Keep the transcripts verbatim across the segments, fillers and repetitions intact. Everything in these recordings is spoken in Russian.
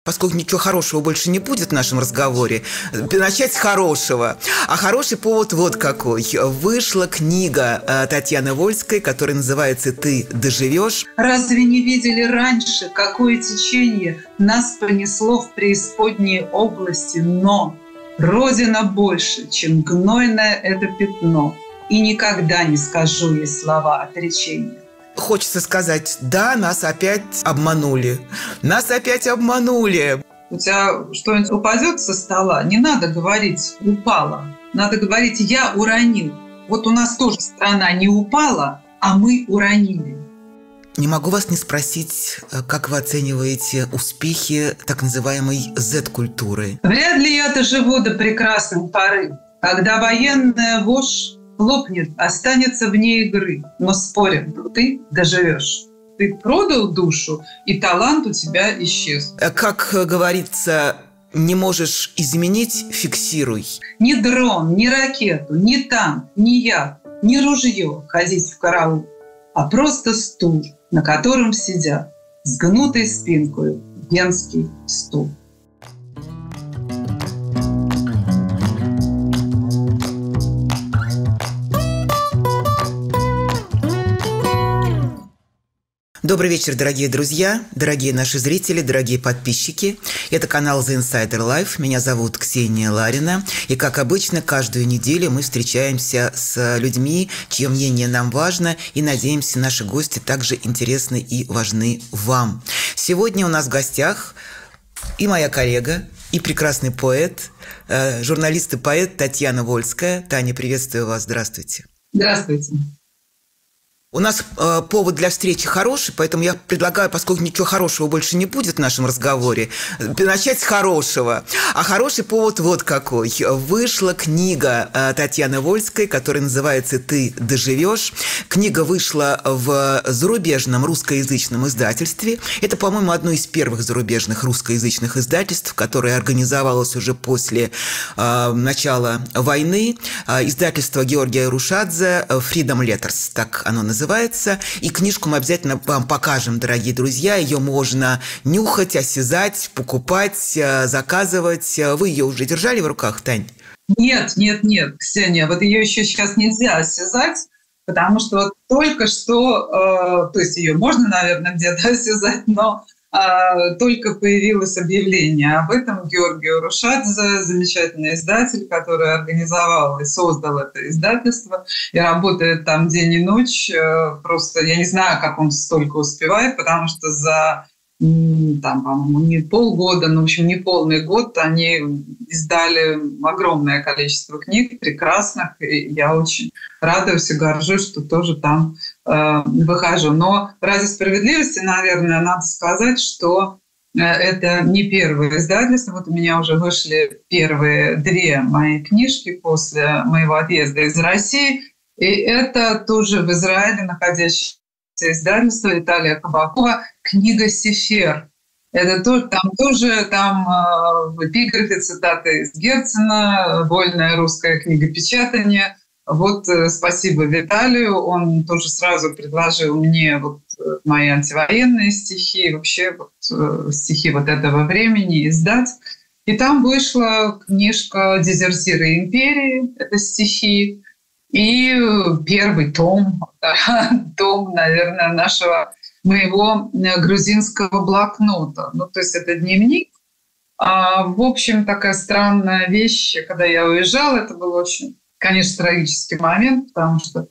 поскольку ничего хорошего больше не будет в нашем разговоре, начать с хорошего. А хороший повод вот какой. Вышла книга Татьяны Вольской, которая называется «Ты доживешь». Разве не видели раньше, какое течение нас понесло в преисподние области? Но Родина больше, чем гнойное это пятно. И никогда не скажу ей слова отречения. Хочется сказать, да, нас опять обманули. Нас опять обманули. У тебя что-нибудь упадет со стола, не надо говорить «упала». Надо говорить «я уронил». Вот у нас тоже страна не упала, а мы уронили. Не могу вас не спросить, как вы оцениваете успехи так называемой зет-культуры? Вряд ли я доживу до прекрасной поры, когда военная вошь лопнет, останется вне игры. Но спорим, ты доживешь. Ты продал душу, и талант у тебя исчез. Как говорится, не можешь изменить — фиксируй. Ни дрон, ни ракету, ни танк, ни яд, ни ружье ходить в караул, а просто стул, на котором сидят с гнутой спинкой венский стул. Добрый вечер, дорогие друзья, дорогие наши зрители, дорогие подписчики. Это канал The Insider Life. Меня зовут Ксения Ларина. И, как обычно, каждую неделю мы встречаемся с людьми, чье мнение нам важно. И, надеемся, наши гости также интересны и важны вам. Сегодня у нас в гостях и моя коллега, и прекрасный поэт, журналист и поэт Татьяна Вольская. Таня, приветствую вас. Здравствуйте. Здравствуйте. У нас э, повод для встречи хороший, поэтому я предлагаю, поскольку ничего хорошего больше не будет в нашем разговоре, начать с хорошего. А хороший повод вот какой. Вышла книга э, Татьяны Вольской, которая называется «Ты доживешь». Книга вышла в зарубежном русскоязычном издательстве. Это, по-моему, одно из первых зарубежных русскоязычных издательств, которое организовалось уже после э, начала войны. Э, издательство Георгия Рушадзе «Freedom Letters», так оно называется. Называется. И книжку мы обязательно вам покажем, дорогие друзья. Ее можно нюхать, осязать, покупать, заказывать. Вы ее уже держали в руках, Тань? Нет, нет, нет, Ксения. Вот ее еще сейчас нельзя осязать, потому что вот только что, э, то есть ее можно, наверное, где-то осязать, но э, только появилось объявление об этом. Георгий Рушадзе, замечательный издатель, который организовал и создал это издательство, и работает там день и ночь. Просто я не знаю, как он столько успевает, потому что за, там, по-моему, не полгода, но, в общем, не полный год они издали огромное количество книг прекрасных, и я очень радуюсь и горжусь, что тоже там э, выхожу. Но ради справедливости, наверное, надо сказать, что это не первое издательство. Вот у меня уже вышли первые две мои книжки после моего отъезда из России. И это тоже в Израиле находящееся издательство Виталия Кабакова «Книга Сефер». Это то, там тоже там, в эпиграфе цитаты из Герцена, вольная русская книгопечатание. Вот спасибо Виталию, он тоже сразу предложил мне вот мои антивоенные стихи, вообще вот стихи вот этого времени издать. И там вышла книжка «Дезертиры империи», это стихи, и первый том, том, наверное, нашего, моего грузинского блокнота. Ну, то есть это дневник. А, в общем, такая странная вещь, когда я уезжала, это был очень, конечно, трагический момент, потому что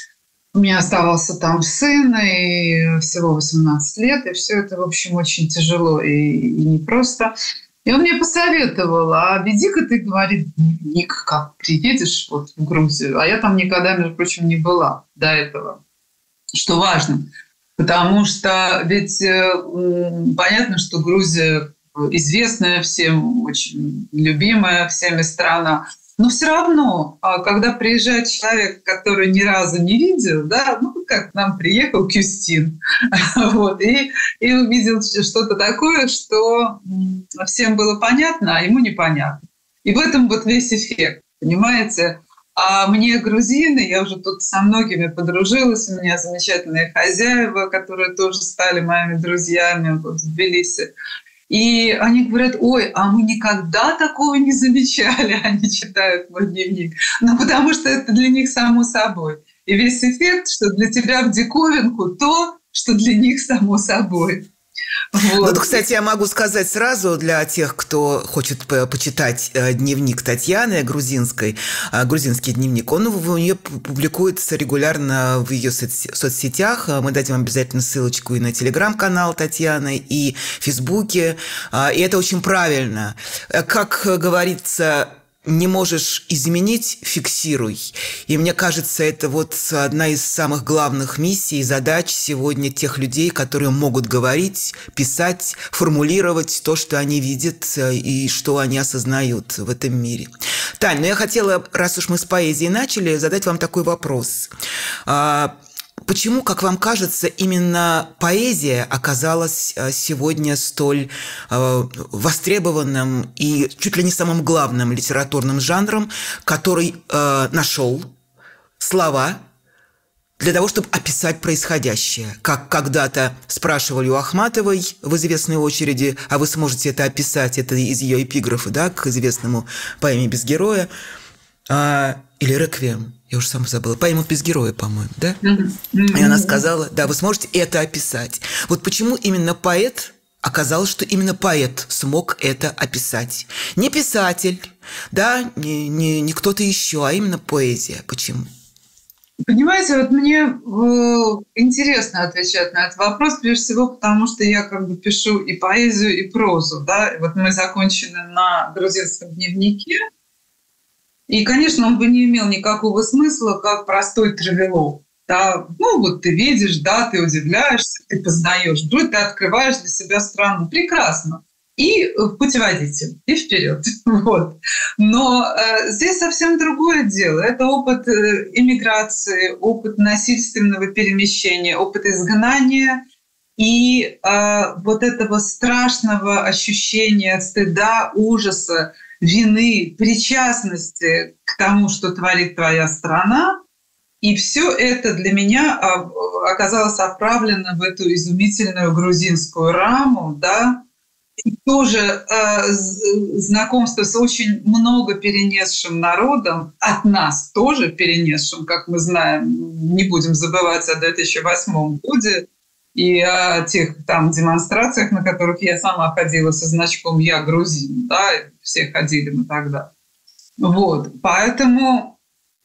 у меня оставался там сын, и всего восемнадцать лет, и все это, в общем, очень тяжело и, и непросто. И он мне посоветовал: а веди-ка ты, говорит, дневник, как приедешь вот в Грузию. А я там никогда, между прочим, не была до этого, что важно. Потому что ведь э, понятно, что Грузия известная всем, очень любимая всеми страна. Но все равно, когда приезжает человек, который ни разу не видел, да, ну, как к нам приехал Кюстин, вот, и, и увидел что-то такое, что всем было понятно, а ему непонятно. И в этом вот весь эффект, понимаете? А мне грузины, я уже тут со многими подружилась, у меня замечательные хозяева, которые тоже стали моими друзьями вот, в Тбилиси. И они говорят: ой, а мы никогда такого не замечали, они читают мой дневник. Ну, потому что это для них само собой. И весь эффект, что для тебя в диковинку то, что для них само собой. Вот. Ну, кстати, я могу сказать сразу для тех, кто хочет почитать дневник Татьяны грузинской, грузинский дневник, он у нее публикуется регулярно в ее соцсетях. Мы дадим обязательно ссылочку и на телеграм-канал Татьяны, и в Фейсбуке. И это очень правильно. Как говорится, не можешь изменить – фиксируй. И мне кажется, это вот одна из самых главных миссий и задач сегодня тех людей, которые могут говорить, писать, формулировать то, что они видят и что они осознают в этом мире. Тань, ну я хотела, раз уж мы с поэзией начали, задать вам такой вопрос. Почему, как вам кажется, именно поэзия оказалась сегодня столь э, востребованным и чуть ли не самым главным литературным жанром, который э, нашел слова для того, чтобы описать происходящее? Как когда-то спрашивали у Ахматовой в известной очереди: а вы сможете это описать? Это из ее эпиграфа, да, к известному поэме «Без героя». А, или «Реквием». Я уже сама забыла. Поэма «Без героя», по-моему, да? Mm-hmm. И она сказала: да, вы сможете это описать. Вот почему именно поэт, оказалось, что именно поэт смог это описать. Не писатель, да, не, не, не кто-то еще, а именно поэзия. Почему? Понимаете, вот мне э, интересно отвечать на этот вопрос, прежде всего, потому что я как бы пишу и поэзию, и прозу, да. Вот мы закончены на грузинском дневнике. И, конечно, он бы не имел никакого смысла, как простой травелог. Да? Ну, вот ты видишь, да, ты удивляешься, ты познаешь, вдруг ты открываешь для себя страну. Прекрасно. И путеводитель, и вперед. Вот. Но э, здесь совсем другое дело. Это опыт э, иммиграции, опыт насильственного перемещения, опыт изгнания и э, вот этого страшного ощущения стыда, ужаса, вины, причастности к тому, что творит твоя страна. И все это для меня оказалось оправлено в эту изумительную грузинскую раму, да, и тоже э, знакомство с очень много перенесшим народом, от нас тоже перенесшим, как мы знаем, не будем забывать о две тысячи восьмом году, и о тех там демонстрациях, на которых я сама ходила со значком «Я грузин», да, все ходили мы тогда. Вот, поэтому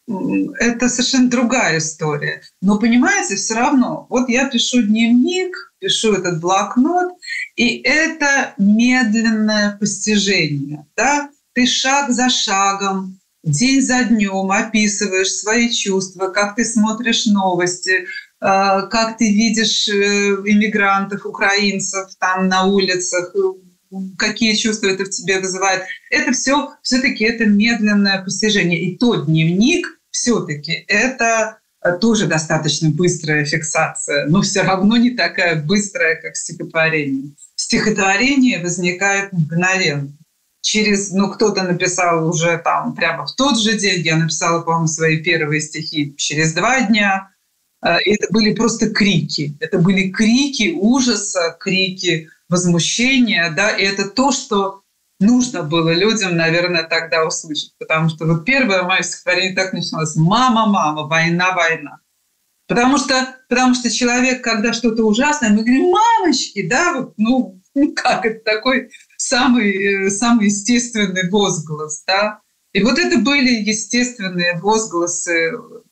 это совершенно другая история. Но, понимаете, все равно, вот я пишу дневник, пишу этот блокнот, и это медленное постижение, да? Ты шаг за шагом, день за днем описываешь свои чувства, как ты смотришь новости, как ты видишь иммигрантов, украинцев там на улицах, какие чувства это в тебе вызывает. Это все все-таки это медленное постижение. И тот дневник все-таки это тоже достаточно быстрая фиксация, но все равно не такая быстрая, как стихотворение. Стихотворение возникает мгновенно. Через, ну, кто-то написал уже там прямо в тот же день, я написала, по-моему, свои первые стихи через два дня. Это были просто крики. Это были крики ужаса, крики возмущения, да, и это то, что нужно было людям, наверное, тогда услышать. Потому что вот первое мое стихотворение так начиналось: «Мама, мама, война, война». Потому что, потому что человек, когда что-то ужасное, мы говорим: «Мамочки», да, вот, ну, как это такой самый, самый естественный возглас, да. И вот это были естественные возгласы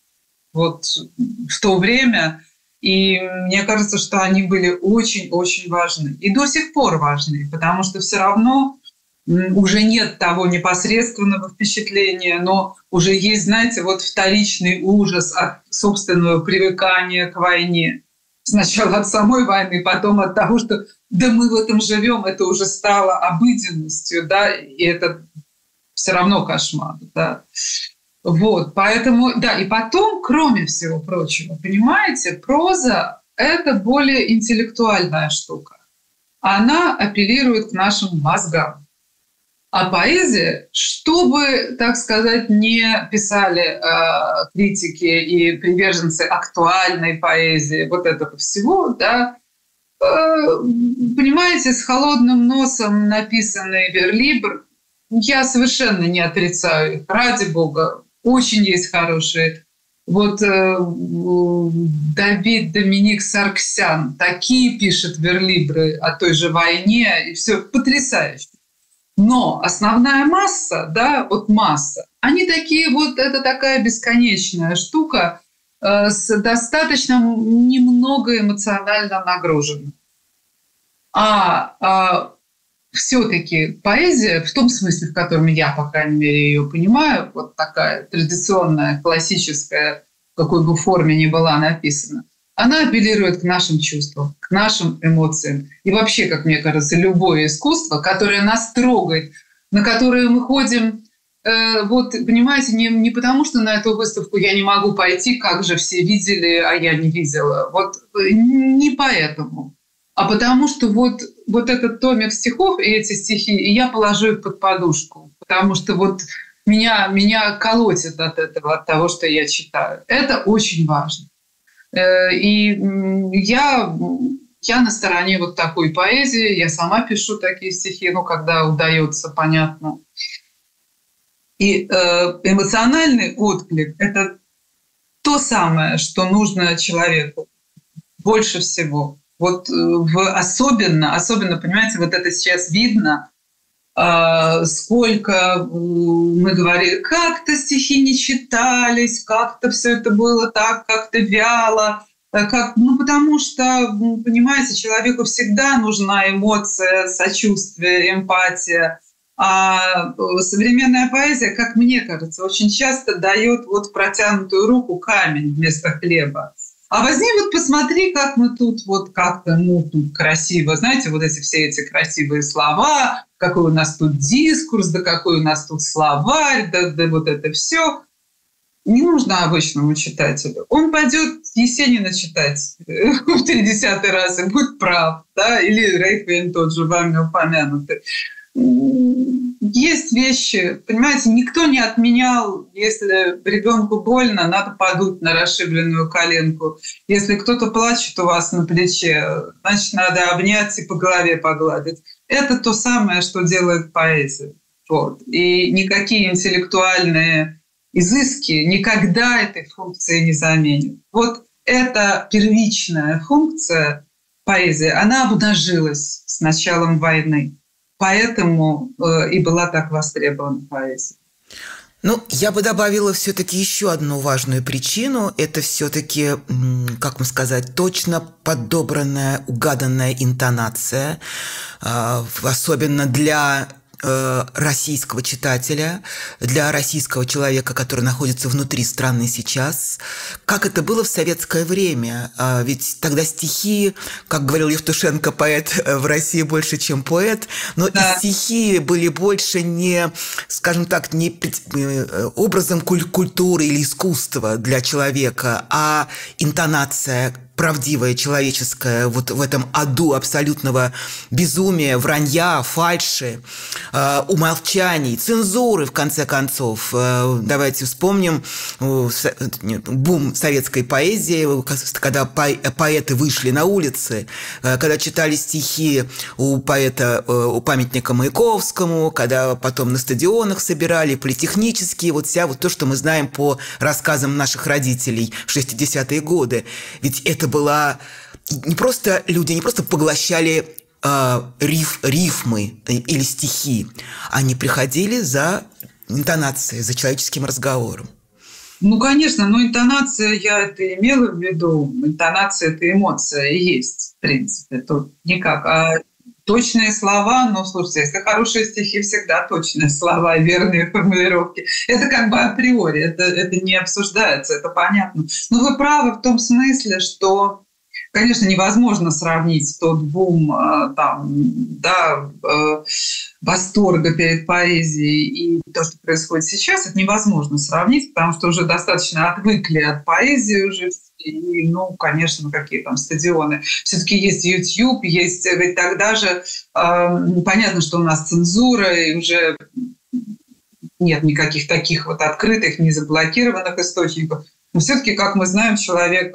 вот в то время, и мне кажется, что они были очень-очень важны. И до сих пор важны, потому что все равно уже нет того непосредственного впечатления, но уже есть, знаете, вот вторичный ужас от собственного привыкания к войне. Сначала от самой войны, потом от того, что да мы в этом живем, это уже стало обыденностью, да, и это все равно кошмар, да. Вот, поэтому, да, и потом, кроме всего прочего, понимаете, проза — это более интеллектуальная штука. Она апеллирует к нашим мозгам. А поэзия, что бы, так сказать, не писали э, критики и приверженцы актуальной поэзии, вот этого всего, да, понимаете, с холодным носом написанный верлибр, я совершенно не отрицаю их. Ради бога, очень есть хорошие. Вот э, Давид Доминик Сарксян такие пишет верлибры о той же войне, и все потрясающе. Но основная масса, да, вот масса, они такие вот, это такая бесконечная штука э, с достаточно немного эмоционально нагруженной. А, а все-таки поэзия, в том смысле, в котором я, по крайней мере, ее понимаю, вот такая традиционная, классическая, в какой бы форме ни была написана, она апеллирует к нашим чувствам, к нашим эмоциям. И вообще, как мне кажется, любое искусство, которое нас трогает, на которое мы ходим, э, вот, понимаете, не, не потому, что на эту выставку я не могу пойти, как же все видели, а я не видела. Вот не поэтому. А потому что вот, вот этот томик стихов и эти стихи, и я положу их под подушку. Потому что вот меня, меня колотит от этого, от того, что я читаю. Это очень важно. И я, я на стороне вот такой поэзии. Я сама пишу такие стихи, ну, когда удается, понятно. И эмоциональный отклик – это то самое, что нужно человеку больше всего. Вот в особенно, особенно, понимаете, вот это сейчас видно, сколько мы говорили, как-то стихи не читались, как-то все это было так, как-то вяло. Как, ну, потому что, понимаете, человеку всегда нужна эмоция, сочувствие, эмпатия. А современная поэзия, как мне кажется, очень часто дает вот в протянутую руку камень вместо хлеба. А возьми, вот посмотри, как мы тут вот как-то, ну, тут красиво. Знаете, вот эти все эти красивые слова, какой у нас тут дискурс, да какой у нас тут словарь, да, да вот это все. Не нужно обычному читателю. Он пойдет Есенина читать в тридцатый раз и будет прав, да, или Рейквием тот же вами упомянутый. Есть вещи, понимаете, никто не отменял, если ребенку больно, надо подуть на расшибленную коленку. Если кто-то плачет у вас на плече, значит, надо обнять и по голове погладить. Это то самое, что делает поэзия. Вот. И никакие интеллектуальные изыски никогда этой функции не заменят. Вот эта первичная функция поэзии, она обнажилась с началом войны. Поэтому э, и была так востребована поэзия. Ну, я бы добавила все-таки еще одну важную причину. Это все-таки, как вам сказать, точно подобранная, угаданная интонация, э, особенно для российского читателя, для российского человека, который находится внутри страны сейчас, как это было в советское время. Ведь тогда стихи, как говорил Евтушенко, поэт в России больше, чем поэт, но да. И стихи были больше не, скажем так, не образом культуры или искусства для человека, а интонация правдивая, человеческая, вот в этом аду абсолютного безумия, вранья, фальши, э, умолчаний, цензуры, в конце концов. Э, давайте вспомним э, бум советской поэзии, когда по- поэты вышли на улицы, э, когда читали стихи у поэта, э, у памятника Маяковскому, когда потом на стадионах собирали, политехнические, вот вся вот то, что мы знаем по рассказам наших родителей в шестидесятые годы. Ведь это была не просто люди, не просто поглощали э, риф, рифмы или стихи, они приходили за интонацией, за человеческим разговором. Ну, конечно, но интонация, я это имела в виду, интонация – это эмоция и есть, в принципе, тут никак. А точные слова, ну, слушайте, если хорошие стихи, всегда точные слова, верные формулировки. Это как бы априори, это, это не обсуждается, это понятно. Но вы правы в том смысле, что, конечно, невозможно сравнить тот бум там, да, восторга перед поэзией и то, что происходит сейчас. Это невозможно сравнить, потому что уже достаточно отвыкли от поэзии уже. И, ну, конечно, какие там стадионы. Все-таки есть YouTube, есть... Ведь тогда же э, понятно, что у нас цензура, и уже нет никаких таких вот открытых, незаблокированных источников. Но все-таки, как мы знаем, человек,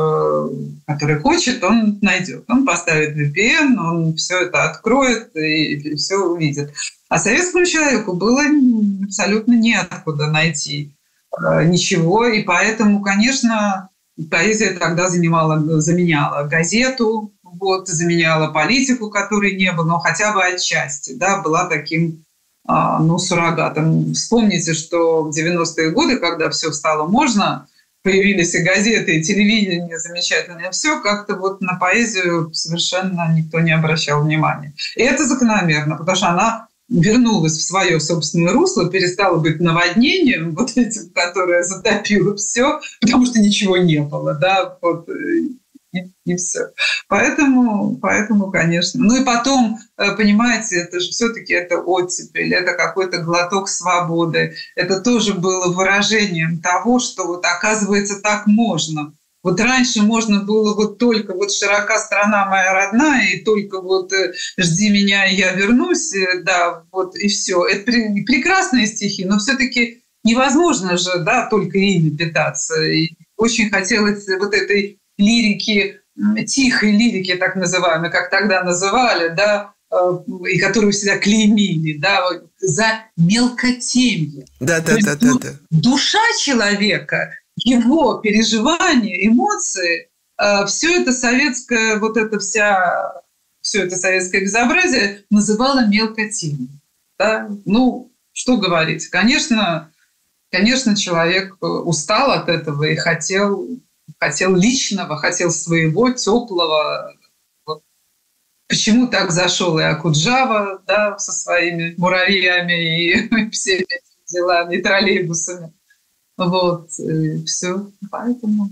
который хочет, он найдет. Он поставит ви пи эн, он все это откроет и все увидит. А советскому человеку было абсолютно неоткуда найти ничего. И поэтому, конечно, поэзия тогда занимала, заменяла газету, вот, заменяла политику, которой не было, но хотя бы отчасти, да, была таким, ну, суррогатом. Вспомните, что в девяностые годы, когда все стало можно, появились и газеты, и телевидение замечательное, все как-то вот на поэзию совершенно никто не обращал внимания. И это закономерно, потому что она вернулась в свое собственное русло, перестала быть наводнением, вот этим, которое затопило все, потому что ничего не было, да, вот, и, и все. Поэтому, поэтому, конечно. Ну и потом, понимаете, это же все-таки это оттепель, это какой-то глоток свободы. Это тоже было выражением того, что вот оказывается так можно. Вот раньше можно было вот только вот «Широка страна моя родная» и только вот «Жди меня, и я вернусь», да, вот и все. Это прекрасные стихи, но все-таки невозможно же, да, только ими питаться. И очень хотелось вот этой лирики, тихой лирики, так называемой, как тогда называли, да, и которую всегда клеймили, да, за мелкотемье. Да, да, да, да, да. Душа человека, его переживания, эмоции, все это советское, вот это вся, все это советское безобразие называла мелкотемьем. Да? Ну, что говорить? Конечно, конечно, человек устал от этого и хотел, хотел личного, хотел своего, теплого. Вот. Почему так зашел и Окуджава, да, со своими муравьями и всеми этими делами, и троллейбусами. Вот, и все. Поэтому...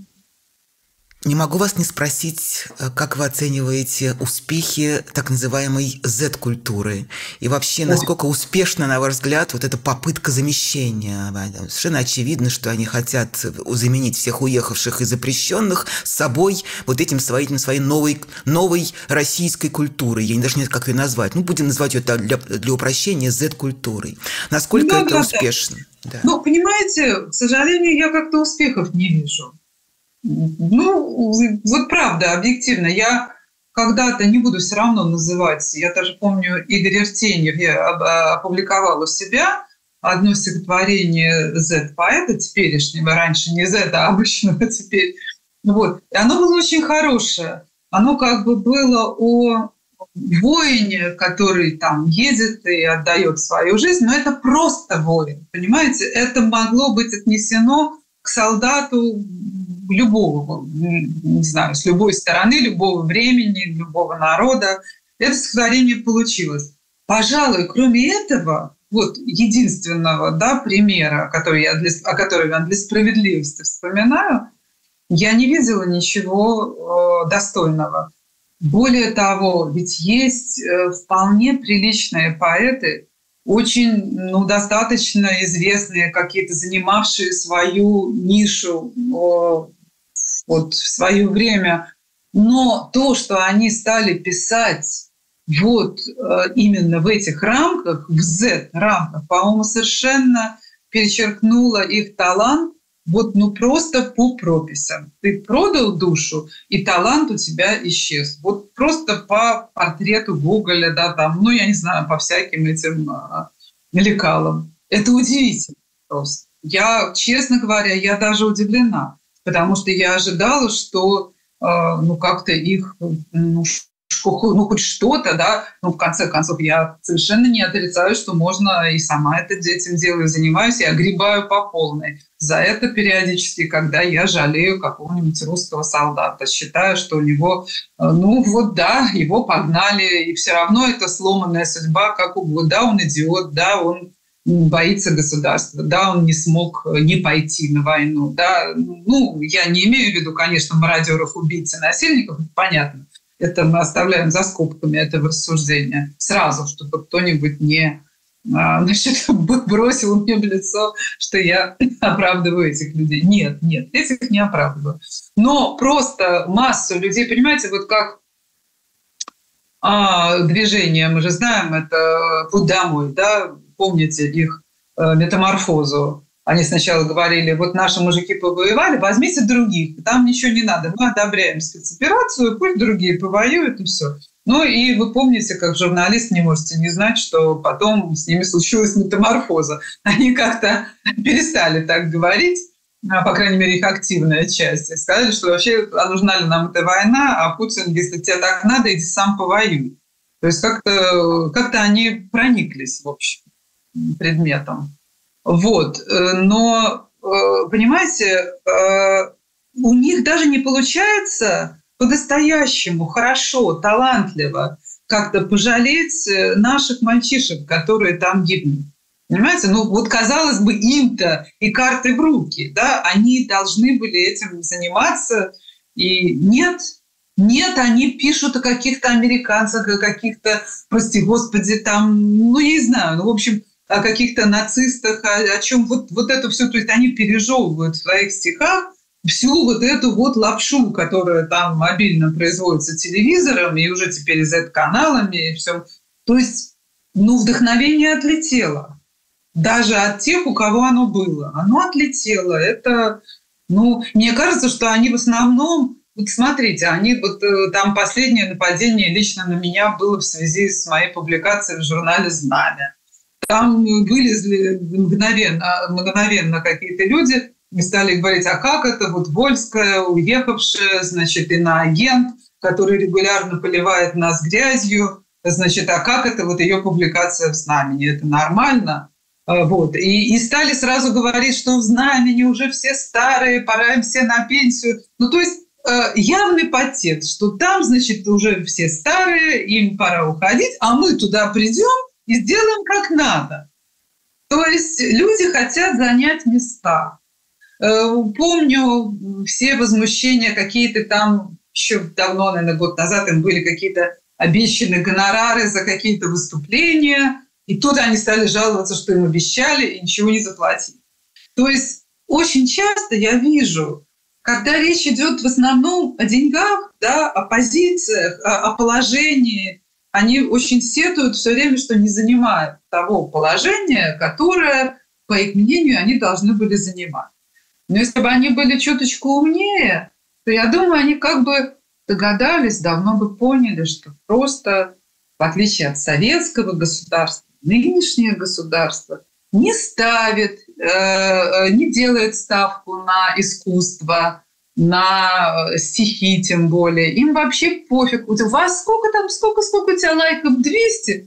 Не могу вас не спросить, как вы оцениваете успехи так называемой зет-культуры? И вообще, насколько успешна, на ваш взгляд, вот эта попытка замещения? Совершенно очевидно, что они хотят заменить всех уехавших и запрещенных с собой вот этим своим, своей новой, новой российской культурой. Я не даже не знаю, как ее назвать. Ну, будем называть ее для, для упрощения зет-культурой. Насколько ну, это да, успешно? Да. Ну, понимаете, к сожалению, я как-то успехов не вижу. Ну, вот правда, объективно. Я когда-то, не буду все равно называть, я даже помню, Игорь Артеньев, я опубликовала у себя одно стихотворение зет-поэта теперешнего, раньше не зет, а обычного теперь. Вот. И оно было очень хорошее. Оно как бы было о воине, который там едет и отдает свою жизнь, но это просто воин, понимаете? Это могло быть отнесено к солдату любого, не знаю, с любой стороны, любого времени, любого народа. Это стихотворение получилось. Пожалуй, кроме этого, вот единственного, да, примера, который я для, о котором я для справедливости вспоминаю, я не видела ничего э, достойного. Более того, ведь есть э, вполне приличные поэты, очень, ну, достаточно известные, какие-то занимавшие свою нишу э, вот, в свое время. Но то, что они стали писать вот э, именно в этих рамках, в зет-рамках, по-моему, совершенно перечеркнуло их талант вот, ну, просто по прописям. Ты продал душу, и талант у тебя исчез. Вот просто по портрету Гоголя, да, там, ну, я не знаю, по всяким этим э, лекалам. Это удивительно просто. Я, честно говоря, я даже удивлена, потому что я ожидала, что э, ну, как-то их, ну, ну, хоть что-то, да, ну, в конце концов, я совершенно не отрицаю, что можно, и сама это, этим делаю, занимаюсь, и огребаю по полной. За это периодически, когда я жалею какого-нибудь русского солдата, считаю, что у него, ну, вот да, его погнали, и все равно это сломанная судьба, как угодно. Да, он идиот, да, он боится государства, да, он не смог не пойти на войну, да, ну, я не имею в виду, конечно, мародеров, убийц и насильников, понятно. Это мы оставляем за скобками этого рассуждения. Сразу, чтобы кто-нибудь не, значит, бросил мне в лицо, что я оправдываю этих людей. Нет, нет, этих не оправдываю. Но просто массу людей, понимаете, вот как а, движение, мы же знаем, это «Путь домой», да, помните их метаморфозу. Они сначала говорили, вот наши мужики повоевали, возьмите других, там ничего не надо, мы одобряем спецоперацию, пусть другие повоюют, и все. Ну и вы помните, как журналист не можете не знать, что потом с ними случилась метаморфоза. Они как-то перестали так говорить, по крайней мере, их активная часть. И сказали, что вообще, а нужна ли нам эта война, а Путин, если тебе так надо, иди сам повоюй. То есть как-то, как-то они прониклись, в общем, предметом. Вот. Но, понимаете, у них даже не получается по-настоящему хорошо, талантливо как-то пожалеть наших мальчишек, которые там гибнут. Понимаете? Ну вот, казалось бы, им-то и карты в руки, да, они должны были этим заниматься, и нет, нет, они пишут о каких-то американцах, о каких-то, прости господи, там, ну, я не знаю, ну, в общем, о каких-то нацистах, о, о чем вот, вот это все, то есть они пережевывают в своих стихах всю вот эту вот лапшу, которая там мобильно производится телевизором и уже теперь зет-каналами и все. То есть, ну, вдохновение отлетело. Даже от тех, у кого оно было. Оно отлетело. Это, ну, мне кажется, что они в основном... Вот смотрите, они вот там последнее нападение лично на меня было в связи с моей публикацией в журнале «Знамя». Там вылезли мгновенно, мгновенно какие-то люди и стали говорить, а как это вот Вольская, уехавшая, значит, иноагент, который регулярно поливает нас грязью, значит, а как это вот ее публикация в «Знамени», это нормально? Вот. И, и стали сразу говорить, что в «Знамени» уже все старые, пора им все на пенсию. Ну, то есть э, явный подтекст, что там, значит, уже все старые, им пора уходить, а мы туда придем и сделаем как надо. То есть люди хотят занять места. Помню все возмущения какие-то там, еще давно, наверное, год назад им были какие-то обещанные гонорары за какие-то выступления, и тут они стали жаловаться, что им обещали и ничего не заплатили. То есть очень часто я вижу, когда речь идет в основном о деньгах, да, о позициях, о, о положении, они очень сетуют все время, что не занимают того положения, которое, по их мнению, они должны были занимать. Но если бы они были чуточку умнее, то, я думаю, они как бы догадались, давно бы поняли, что просто, в отличие от советского государства, нынешнее государство не ставит, э, не делает ставку на искусство, на стихи тем более. Им вообще пофиг. У вас сколько там, сколько, сколько у тебя лайков? двести?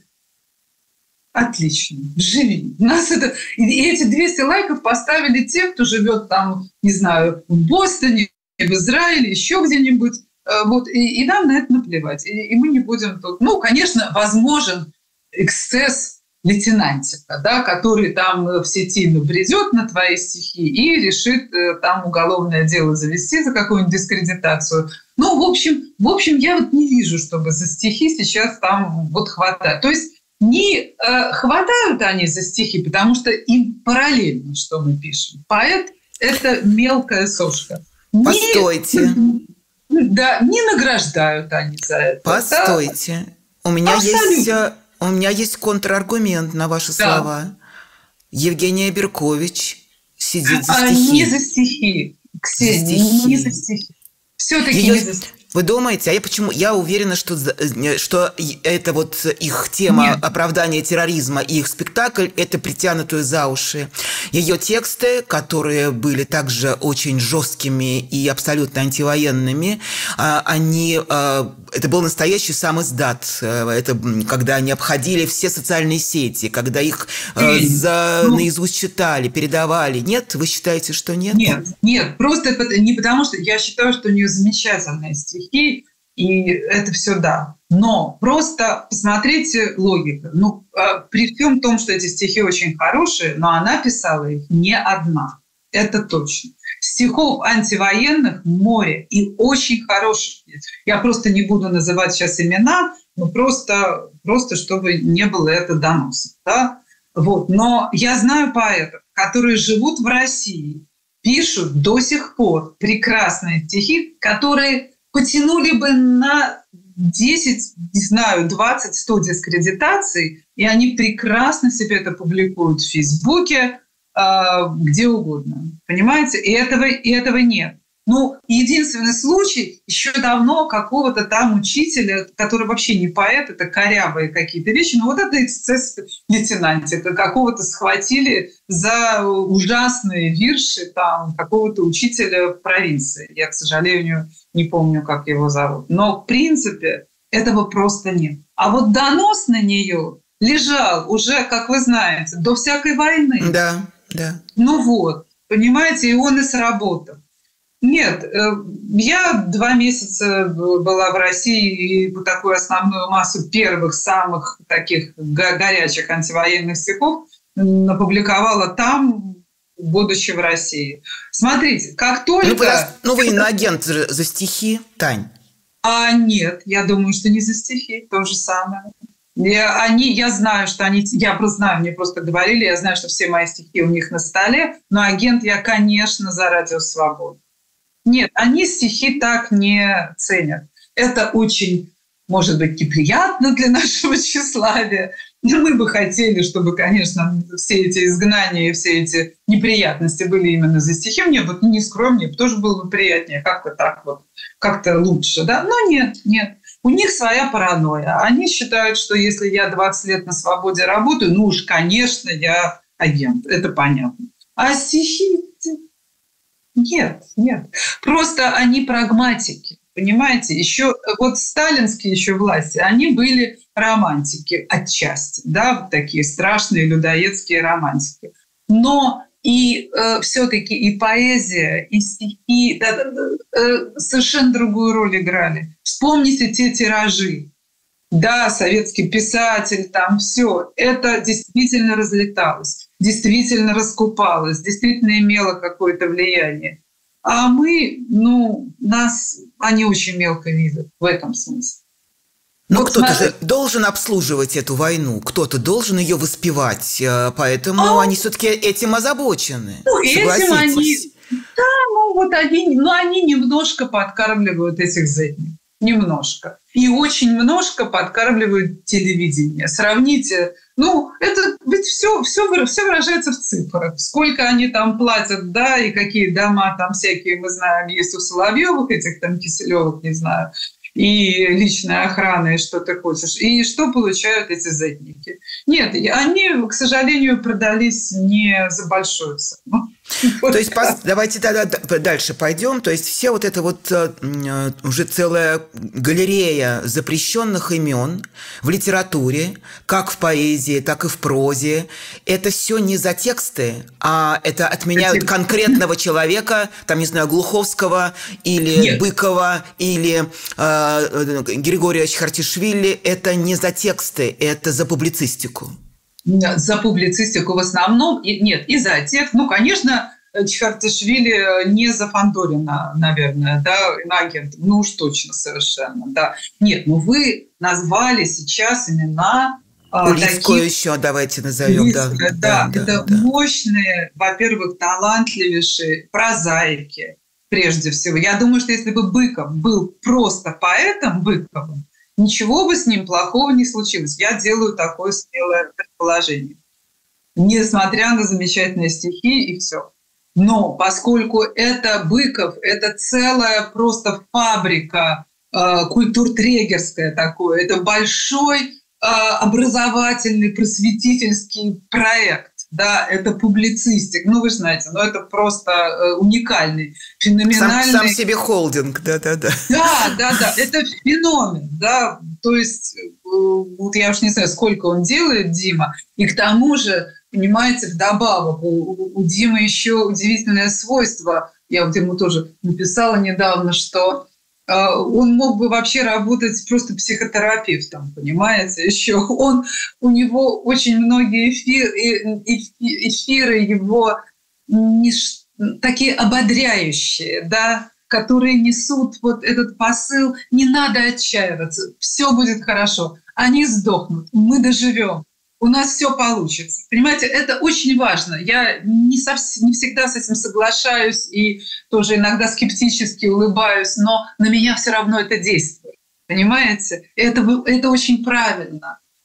Отлично, живи. У нас это... И эти двести лайков поставили те, кто живет там, не знаю, в Бостоне, в Израиле, еще где-нибудь. Вот. И, и нам на это наплевать. И, и мы не будем тут... Ну, конечно, возможен эксцесс лейтенантика, да, который там в сети набредет на твои стихи и решит там уголовное дело завести за какую-нибудь дискредитацию. Ну, в общем, в общем, я вот не вижу, чтобы за стихи сейчас там вот хватает. То есть не э, хватают они за стихи, потому что им параллельно, что мы пишем. Поэт – это мелкая сошка. Постойте. Не, да, не награждают они за это. Постойте. Да? У меня есть... У меня есть контраргумент на ваши да. слова. Евгения Беркович сидит за стихи. А, не за стихи, Ксения, стихи. не за стихи. Все-таки Ее... не за стихи. Вы думаете? А я почему? Я уверена, что, что это вот их тема Нет. оправдания терроризма и их спектакль – это притянутые за уши. Ее тексты, которые были также очень жесткими и абсолютно антивоенными, они, это был настоящий сам издат. Это когда они обходили все социальные сети, когда их за, ну, наизусть читали, передавали. Нет? Вы считаете, что нет? Нет, нет. Просто не потому, что я считаю, что у нее замечательные стихи, и это все да. Но просто посмотрите логику. Ну, при всем том, что эти стихи очень хорошие, но она писала их не одна. Это точно. Стихов антивоенных море и очень хороших. Я просто не буду называть сейчас имена, но просто, просто чтобы не было это доносов. Да? Вот. Но я знаю поэтов, которые живут в России, пишут до сих пор прекрасные стихи, которые потянули бы на десять, не знаю, двадцать, сто дискредитаций, и они прекрасно себе это публикуют в Фейсбуке, где угодно. Понимаете? И этого, и этого нет. Ну, единственный случай еще давно какого-то там учителя, который вообще не поэт, это корявые какие-то вещи, но вот это эксцесс лейтенантика. Какого-то схватили за ужасные вирши там какого-то учителя в провинции. Я, к сожалению, не помню, как его зовут. Но, в принципе, этого просто нет. А вот донос на нее лежал уже, как вы знаете, до всякой войны. Да, да. Ну вот, понимаете, и он и сработал. Нет, я два месяца была в России и такую основную массу первых, самых таких горячих антивоенных стихов опубликовала там, будучи в России. Смотрите, как только... Ну, подожди, ну вы иноагент за стихи, Тань. А нет, я думаю, что не за стихи, то же самое. Я, они, я знаю, что они... Я просто знаю, мне просто говорили, я знаю, что все мои стихи у них на столе, но агент я, конечно, за Радио Свободу. Нет, они стихи так не ценят. Это очень, может быть, неприятно для нашего тщеславия. Но мы бы хотели, чтобы, конечно, все эти изгнания и все эти неприятности были именно за стихи. Мне вот не скромнее, тоже было бы приятнее, как-то так вот, как-то лучше. Да? Но нет, нет. У них своя паранойя. Они считают, что если я двадцать лет на свободе работаю, ну уж, конечно, я агент. Это понятно. А стихи... Нет, нет. Просто они прагматики, понимаете? Еще вот сталинские еще власти, они были романтики отчасти, да, вот такие страшные людоедские романтики. Но и э, все-таки и поэзия, и стихи да, э, совершенно другую роль играли. Вспомните те тиражи. Да, советский писатель, там все. Это действительно разлеталось, действительно раскупалось, действительно имело какое-то влияние. А мы, ну, нас, они очень мелко видят в этом смысле. Но вот кто-то смотри... же должен обслуживать эту войну, кто-то должен ее воспевать, поэтому а... они все-таки этим озабочены. Ну, этим они... Да, ну вот они, ну, они немножко подкармливают этих зетников. Немножко. И очень немножко подкармливают телевидение. Сравните, ну, это ведь все, все, все выражается в цифрах. Сколько они там платят, да, и какие дома там всякие, мы знаем, есть у Соловьевых, этих там Киселевых, не знаю, и личная охрана, и что ты хочешь. И что получают эти зетники? Нет, они, к сожалению, продались не за большую цену. То есть давайте тогда дальше пойдем. То есть вся вот эта вот уже целая галерея запрещенных имен в литературе, как в поэзии, так и в прозе, это все не за тексты, а это отменяют конкретного человека, там, не знаю, Глуховского или Нет. Быкова или э, Григория Чхартишвили. Это не за тексты, это за публицистику. За публицистику в основном. И, нет, и за текст. Ну, конечно, Чхартишвили не за Фандорина, наверное, да, иноагент. Ну уж точно совершенно, да. Нет, ну вы назвали сейчас имена Улицкую таких... еще давайте назовем. Да, да, да, да, это да. Мощные, во-первых, талантливейшие прозаики, прежде всего. Я думаю, что если бы Быков был просто поэтом Быковым, ничего бы с ним плохого не случилось. Я делаю такое смелое предположение. Несмотря на замечательные стихи и все. Но поскольку это Быков, это целая просто фабрика э, культуртрегерская такое, это большой э, образовательный, просветительский проект. Да, это публицистик. Ну, вы же знаете, ну, это просто э, уникальный, феноменальный... Сам, сам себе холдинг, да-да-да. Да, да-да, это феномен, да. То есть, э, вот я уж не знаю, сколько он делает, Дима, и к тому же, понимаете, вдобавок, у, у Димы еще удивительное свойство. Я вот ему тоже написала недавно, что э, он мог бы вообще работать просто психотерапевтом, понимаете, еще. Он, у него очень многие эфиры, эфиры его не, такие ободряющие, да, которые несут вот этот посыл: не надо отчаиваться, все будет хорошо, они сдохнут, мы доживем. У нас все получится. Понимаете, это очень важно. Я не, совсем, не всегда с этим соглашаюсь и тоже иногда скептически улыбаюсь, но на меня все равно это действует. Понимаете? Это, это очень правильно.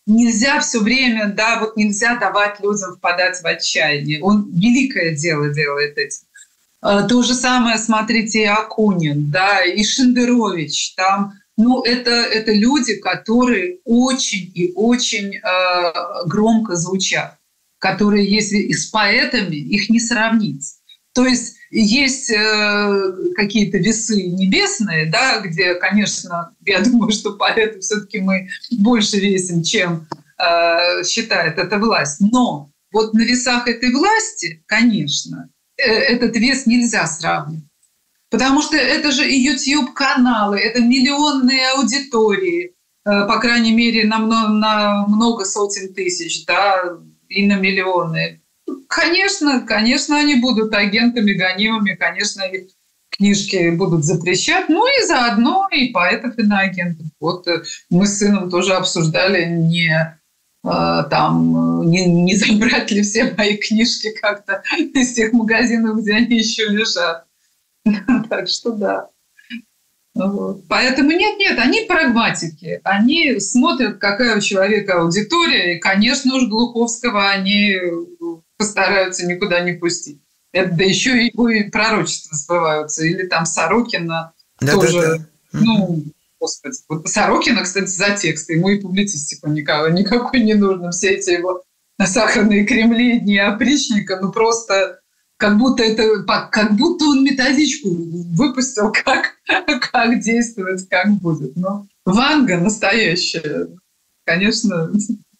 нельзя все время, да, вот нельзя давать людям впадать в отчаяние. Он великое дело делает этим. То же самое, смотрите, и Акунин, да, и Шендерович. Там, ну, это, это люди, которые очень и очень э, громко звучат, которые, если с поэтами, их не сравнить. То есть есть э, какие-то весы небесные, да, где, конечно, я думаю, что поэты все-таки мы больше весим, чем э, считает эта власть. Но вот на весах этой власти, конечно, этот вес нельзя сравнивать. Потому что это же и YouTube-каналы, это миллионные аудитории, по крайней мере, на много, на много сотен тысяч, да, и на миллионы. Конечно, конечно, они будут агентами, гонимыми, конечно, их книжки будут запрещать, ну и заодно и поэтов, и на агентов. Вот мы с сыном тоже обсуждали, не... там не, не забрать ли все мои книжки как-то из тех магазинов, где они еще лежат. Так что да. Вот. Поэтому нет-нет, они прагматики. Они смотрят, какая у человека аудитория, и, конечно уж, Глуховского они постараются никуда не пустить. Это, да еще и его и пророчества сбываются. Или там Сорокина да, тоже, да, да. ну... Господи, вот Сорокина, кстати, за текст, ему и публицистику никого, никакой не нужно. Все эти его сахарные кремли, дни опричника, ну просто как будто, это, как будто он методичку выпустил, как, как действовать, как будет. Но Ванга настоящая, конечно.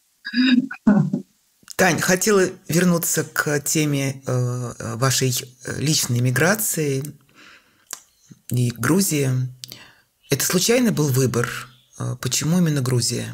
Тань, хотела вернуться к теме э, вашей личной миграции и Грузии. Это случайно был выбор? Почему именно Грузия?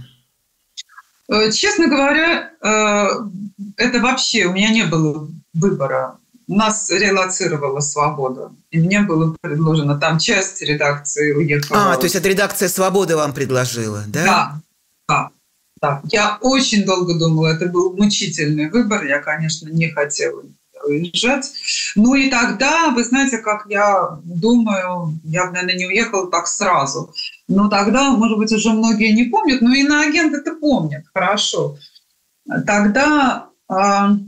Честно говоря, это вообще у меня не было выбора. Нас релоцировала «Свобода». И мне было предложено, там часть редакции уехала. А, то есть это редакция «Свободы» вам предложила, да? Да, да, да. Я очень долго думала, это был мучительный выбор. Я, конечно, не хотела уезжать. Ну и тогда, вы знаете, как я думаю, я бы, наверное, не уехала так сразу. Но тогда, может быть, уже многие не помнят, но иноагенты это помнят хорошо. Тогда э,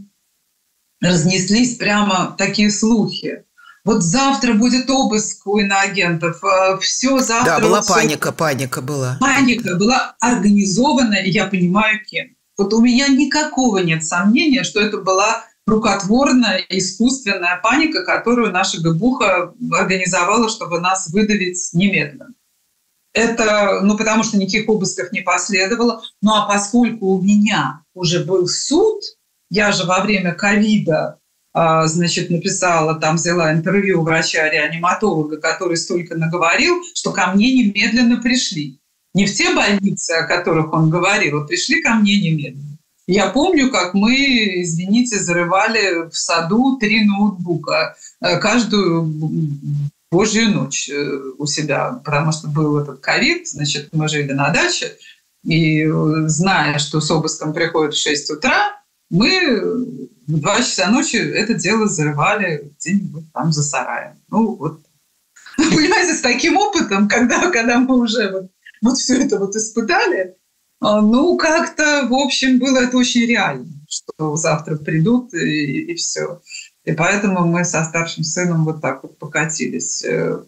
разнеслись прямо такие слухи. Вот завтра будет обыск у иноагентов. Э, все завтра... Да, была вот паника, все... паника была. Паника была организована, и я понимаю, кем. Вот у меня никакого нет сомнения, что это была рукотворная, искусственная паника, которую наша ГБУХа организовала, чтобы нас выдавить немедленно. Это, ну, потому что никаких обысков не последовало. Ну, а поскольку у меня уже был суд, я же во время ковида, а, значит, написала, там взяла интервью врача-реаниматолога, который столько наговорил, что ко мне немедленно пришли. Не в те больницы, о которых он говорил, а пришли ко мне немедленно. Я помню, как мы, извините, зарывали в саду три ноутбука каждую божью ночь у себя, потому что был этот ковид, значит, мы жили на даче, и зная, что с обыском приходит в шесть утра, мы в два часа ночи это дело зарывали где-нибудь там за сараем. Ну, вот, понимаете, с таким опытом, когда, когда мы уже вот, вот все это вот испытали, ну, как-то, в общем, было это очень реально, что завтра придут и, и все. И поэтому мы со старшим сыном вот так вот покатились.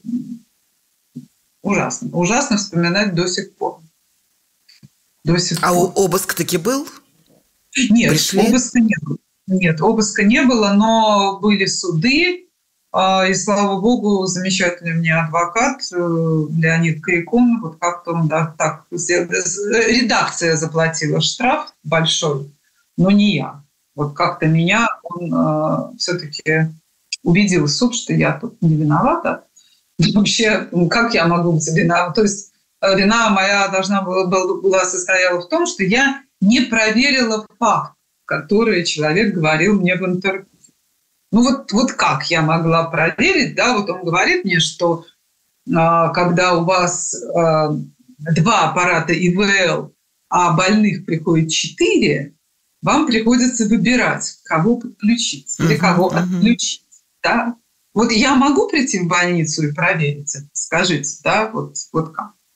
Ужасно. Ужасно вспоминать до сих пор. До сих а пор. Обыск таки был? Нет, Пришли? обыска не было. Нет, обыска не было, но были суды. И, слава богу, замечательный мне адвокат Леонид Крикун, вот как-то он да, так... Редакция заплатила штраф большой, но не я. Вот как-то меня он э, все-таки убедил суд, что я тут не виновата. Вообще, как я могу быть виновата? То есть вина моя должна была, была состояла в том, что я не проверила факт, который человек говорил мне в интервью. Ну вот, вот как я могла проверить, да, вот он говорит мне, что э, когда у вас э, два аппарата И В Л, а больных приходит четыре, вам приходится выбирать, кого подключить или кого uh-huh, отключить. Uh-huh. Да? Вот я могу прийти в больницу и проверить это, скажите, да, вот, вот как?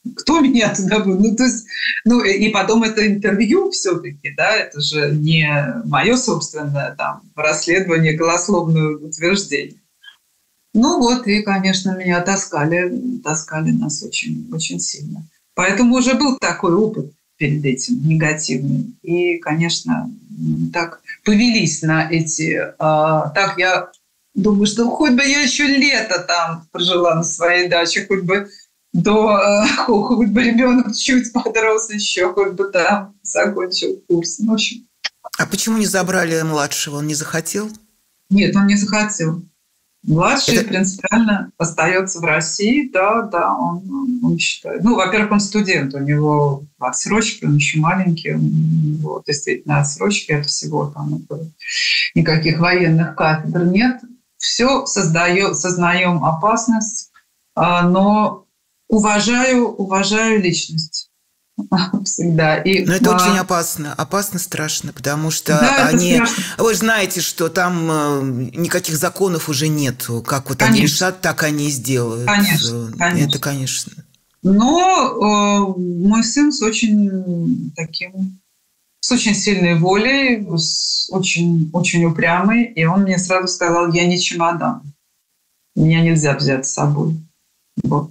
Кто меня туда будет? Ну, то есть, ну, и потом это интервью все-таки, да, это же не мое собственное там расследование, голословное утверждение. Ну вот, и, конечно, меня таскали, таскали нас очень, очень сильно. Поэтому уже был такой опыт перед этим негативный. И, конечно, так повелись на эти... А, так я думаю, что хоть бы я еще лето там прожила на своей даче, хоть бы до... Хоть бы ребенок чуть подрос еще, хоть бы там закончил курс. Ну, в общем. А почему не забрали младшего? Он не захотел? Нет, он не захотел. Младший Это... принципиально остается в России, да, да, он, он считает. Ну, во-первых, он студент, у него отсрочки, он еще маленький, у него действительно отсрочки от всего, там никаких военных кафедр нет. Все создаем, сознаем опасность, но уважаю, уважаю личность. Всегда. И, Но это а... очень опасно, опасно, страшно, потому что да, они... Вы же знаете, что там э, никаких законов уже нет. Как вот конечно. Они решат, так они и сделают. Конечно, конечно. Это, конечно. Но э, мой сын с очень таким... с очень сильной волей, с очень, очень упрямый, и он мне сразу сказал: я не чемодан, меня нельзя взять с собой. Вот.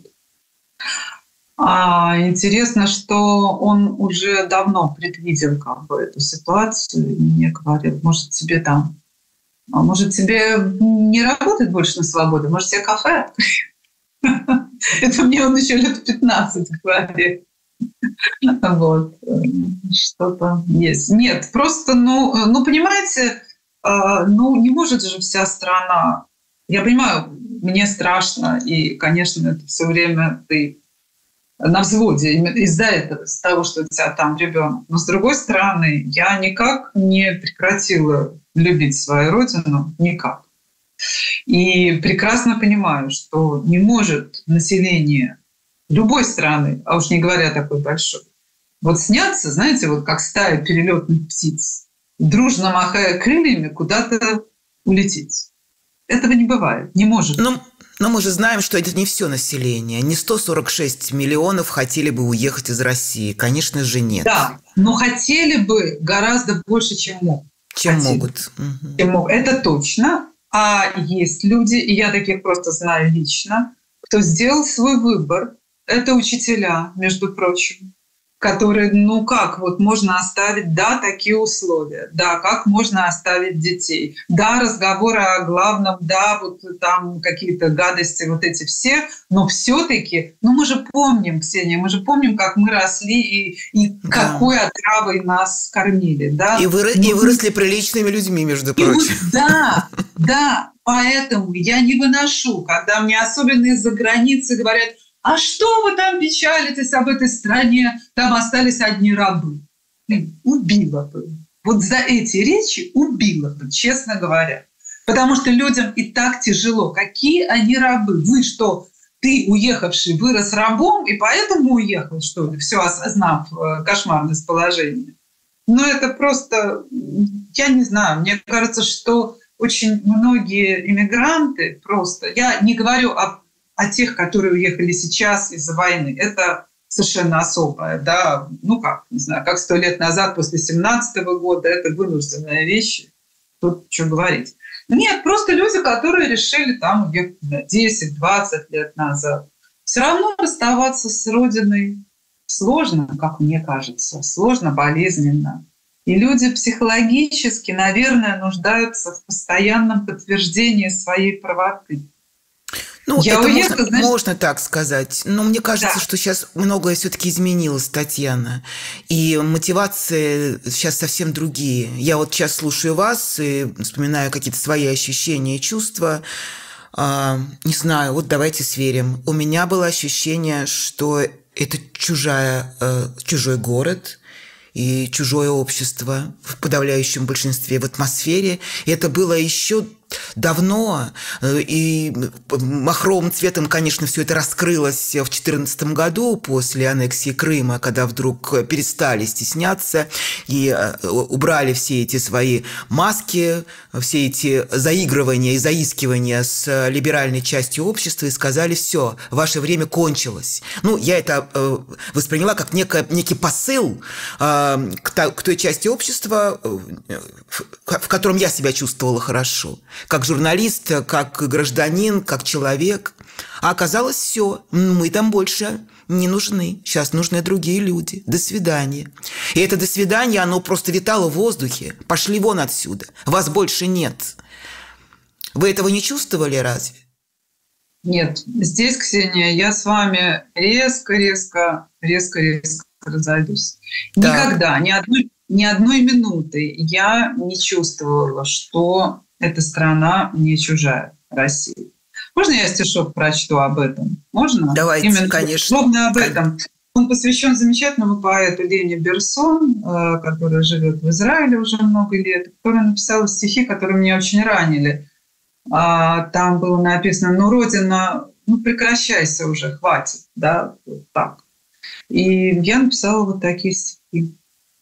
А интересно, что он уже давно предвидел как бы эту ситуацию и мне говорил: может, тебе там, может, тебе не работать больше на свободу, может, тебе кафе открыть? Это мне он еще лет пятнадцать говорит. Вот. Что-то есть. Нет, просто, ну, ну, понимаете, ну, не может же вся страна... Я понимаю, мне страшно, и, конечно, это все время ты на взводе из-за этого, из-за того, что у тебя там ребенок. Но, с другой стороны, я никак не прекратила любить свою родину, никак. И прекрасно понимаю, что не может население любой страны, а уж не говоря такой большой, вот сняться, знаете, вот как стая перелетных птиц, дружно махая крыльями, куда-то улететь. Этого не бывает, не может. Но, но мы же знаем, что это не все население. Не сто сорок шесть миллионов хотели бы уехать из России. Конечно же, нет. Да, но хотели бы гораздо больше, чем могут. Чем хотели. могут. Угу. Чем могут. Это точно. А есть люди, и я таких просто знаю лично, кто сделал свой выбор. Это учителя, между прочим, которые, ну как, вот можно оставить, да, такие условия, да, как можно оставить детей, да, разговоры о главном, да, вот там какие-то гадости, вот эти все, но все-таки, ну мы же помним, Ксения, мы же помним, как мы росли и, и да. какой отравой нас кормили, да. И, вырос, ну, и выросли приличными людьми, между прочим. Вот, да, да, поэтому я не выношу, когда мне особенно из-за границы говорят: а что вы там печалитесь об этой стране? Там остались одни рабы. Убила бы. Вот за эти речи убила бы, честно говоря. Потому что людям и так тяжело. Какие они рабы? Вы что, ты, уехавший, вырос рабом, и поэтому уехал, что ли, все осознав кошмарность положения? Ну, это просто, я не знаю, мне кажется, что очень многие иммигранты просто... Я не говорю о о тех, которые уехали сейчас из-за войны. Это совершенно особое, да, ну как, не знаю, как сто лет назад, после семнадцатого года, это вынужденные вещи. Тут что говорить. Нет, просто люди, которые решили там уехать десять-двадцать лет назад. Все равно расставаться с родиной сложно, как мне кажется, сложно, болезненно. И люди психологически, наверное, нуждаются в постоянном подтверждении своей правоты. Ну, я это уехала, можно, значит... можно так сказать. Но мне кажется, да. что сейчас многое все-таки изменилось, Татьяна. И мотивации сейчас совсем другие. Я вот сейчас слушаю вас и вспоминаю какие-то свои ощущения и чувства. А, не знаю, вот давайте сверим. У меня было ощущение, что это чужая, чужой город и чужое общество в подавляющем большинстве, в атмосфере. И это было еще давно, и махровым цветом, конечно, все это раскрылось в две тысячи четырнадцатом году после аннексии Крыма, когда вдруг перестали стесняться и убрали все эти свои маски, все эти заигрывания и заискивания с либеральной частью общества и сказали: все, ваше время кончилось. Ну, я это э, восприняла как некое, некий посыл э, к, та, к той части общества, э, в, в котором я себя чувствовала хорошо, как журналист, как гражданин, как человек. А оказалось, все, мы там больше не нужны. Сейчас нужны другие люди. До свидания. И это «до свидания», оно просто витало в воздухе. Пошли вон отсюда. Вас больше нет. Вы этого не чувствовали разве? Нет. Здесь, Ксения, я с вами резко-резко, резко-резко разойдусь. Да. Никогда, ни одной, ни одной минуты я не чувствовала, что эта страна мне чужая, Россия. Можно я стишок прочту об этом? Можно? Давайте, именно, конечно. Ровно об этом. Он посвящен замечательному поэту Лене Берсон, который живет в Израиле уже много лет, который написал стихи, которые меня очень ранили. Там было написано: «Ну, Родина, ну прекращайся уже, хватит». Да, вот так. И я написала вот такие стихи.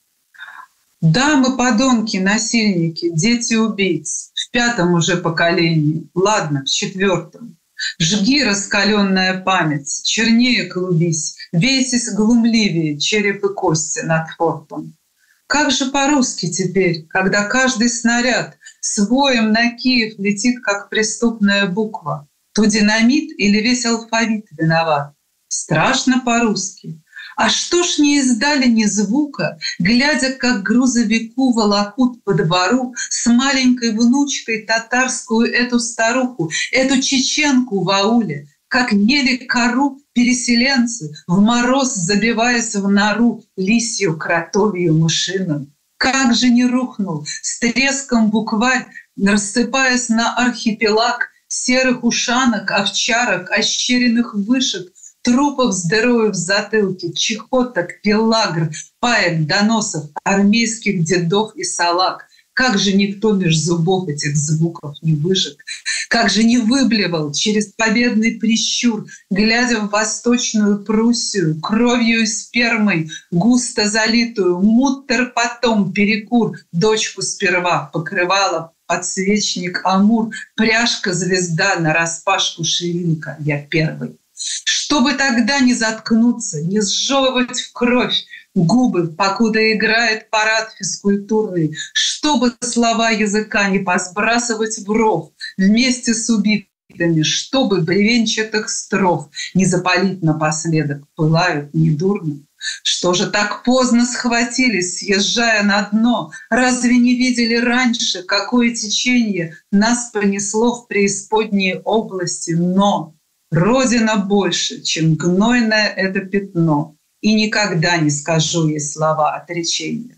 «Да, мы подонки, насильники, дети убийц, в пятом уже поколении, ладно, в четвертом. Жги, раскаленная память, чернее клубись, вейтесь глумливее, череп и кости над фортом. Как же по-русски теперь, когда каждый снаряд своем на Киев летит, как преступная буква? То динамит или весь алфавит виноват? Страшно по-русски. А что ж не издали ни звука, глядя, как грузовику волокут по двору с маленькой внучкой татарскую эту старуху, эту чеченку в ауле, как ели кору переселенцы, в мороз забиваясь в нору лисью, кротовью, мышиную? Как же не рухнул с треском букварь, рассыпаясь на архипелаг серых ушанок, овчарок, ощеренных вышек, трупов с дырою в затылке, чехоток, пелагр, паек, доносов, армейских дедов и салаг. Как же никто меж зубов этих звуков не выжег? Как же не выблевал через победный прищур, глядя в Восточную Пруссию, кровью и спермой, густо залитую, муттер потом перекур, дочку сперва покрывала подсвечник Амур, пряжка-звезда нараспашку ширинка, я первый. Чтобы тогда не заткнуться, не сжевывать в кровь губы, покуда играет парад физкультурный, чтобы слова языка не посбрасывать в ров вместе с убитыми, чтобы бревенчатых строф не запалить напоследок, пылают недурно. Что же так поздно схватились, съезжая на дно? Разве не видели раньше, какое течение нас понесло в преисподние области? Но Родина больше, чем гнойное это пятно, и никогда не скажу ей слова отречения.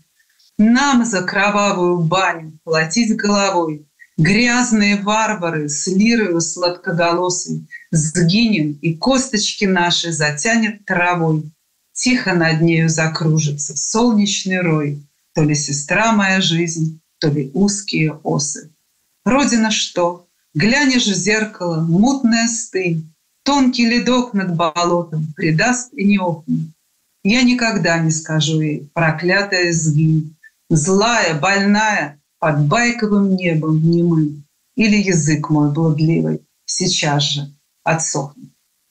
Нам за кровавую баню платить головой, грязные варвары с лирою сладкоголосой, сгинем, и косточки наши затянет травой. Тихо над нею закружится солнечный рой, то ли сестра моя жизнь, то ли узкие осы. Родина что? Глянешь в зеркало, мутная стынь, тонкий ледок над болотом придаст и не охнет. Я никогда не скажу ей: проклятая сгинь, злая, больная, под байковым небом немым, или язык мой блудливый сейчас же отсохнет.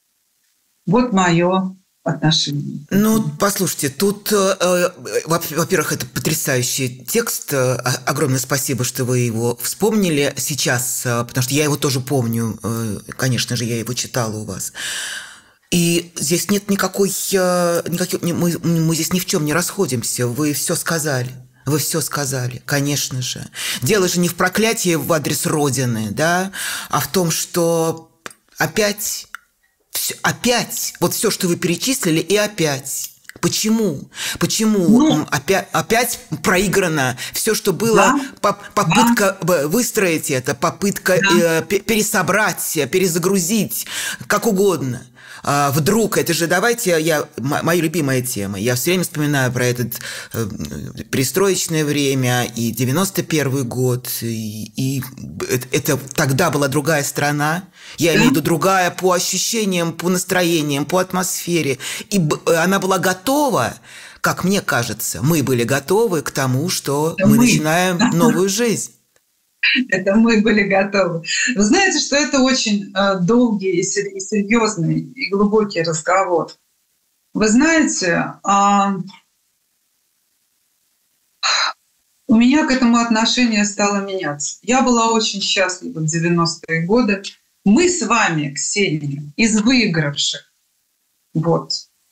Вот мое отношение. Ну, послушайте, тут, э, во-первых, это потрясающий текст. Огромное спасибо, что вы его вспомнили сейчас, потому что я его тоже помню. Конечно же, я его читала у вас. И здесь нет никакой... никакой мы, мы здесь ни в чем не расходимся. Вы все сказали. Вы все сказали, конечно же. Дело же не в проклятии в адрес Родины, да, а в том, что опять... Все, опять, вот все, что вы перечислили, и опять. Почему? Почему ну, опять, опять проиграно все, что было, да, попытка да. выстроить это, попытка да. э, пересобрать, перезагрузить, как угодно. а, вдруг, это же, давайте, я, моя любимая тема, я все время вспоминаю про этот э, перестроечное время и девяносто первый год, и, и это, это тогда была другая страна, я имею в виду другая по ощущениям, по настроениям, по атмосфере, и она была готова, как мне кажется, мы были готовы к тому, что мы, мы начинаем новую жизнь. Это мы были готовы. Вы знаете, что это очень э, долгий и серьезный и глубокий разговор. Вы знаете, э, у меня к этому отношение стало меняться. Я была очень счастлива в девяностые годы. Мы с вами, Ксения, из выигравших. Вот.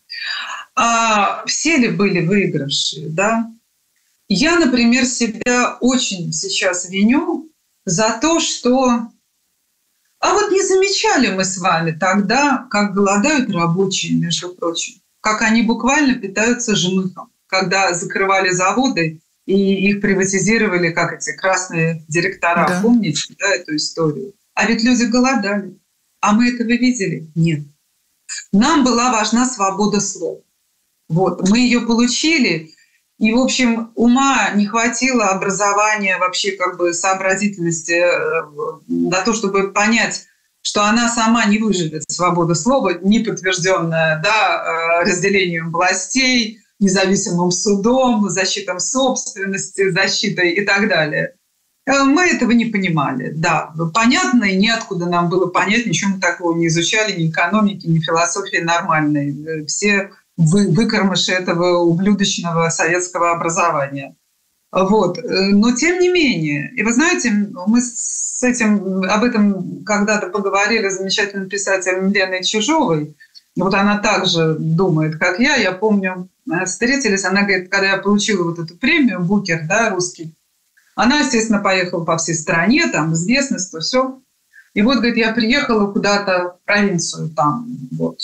А все ли были выигравшие, да? Я, например, себя очень сейчас виню за то, что... А вот не замечали мы с вами тогда, как голодают рабочие, между прочим, как они буквально питаются жмыхом, когда закрывали заводы и их приватизировали, как эти красные директора. Да. Помните, да, эту историю? А ведь люди голодали. А мы этого видели? Нет. Нам была важна свобода слова. Вот. Мы ее получили... И, в общем, ума не хватило, образования, вообще как бы сообразительности на то, чтобы понять, что она сама не выживет. Свобода слова, не подтвержденная, да, разделением властей, независимым судом, защитой собственности, защитой и так далее. Мы этого не понимали, да. Понятно, и неоткуда нам было понять, ничего мы такого не изучали, ни экономики, ни философии нормальной. Все... выкормыши этого ублюдочного советского образования. Вот. Но тем не менее, и вы знаете, мы с этим, об этом когда-то поговорили с замечательным писателем Леной Чижовой. Вот она также думает, как я. Я помню, встретились, она говорит, когда я получила вот эту премию Букер, да, русский, она, естественно, поехала по всей стране, там, известность, то все. И вот, говорит, я приехала куда-то в провинцию, там, вот,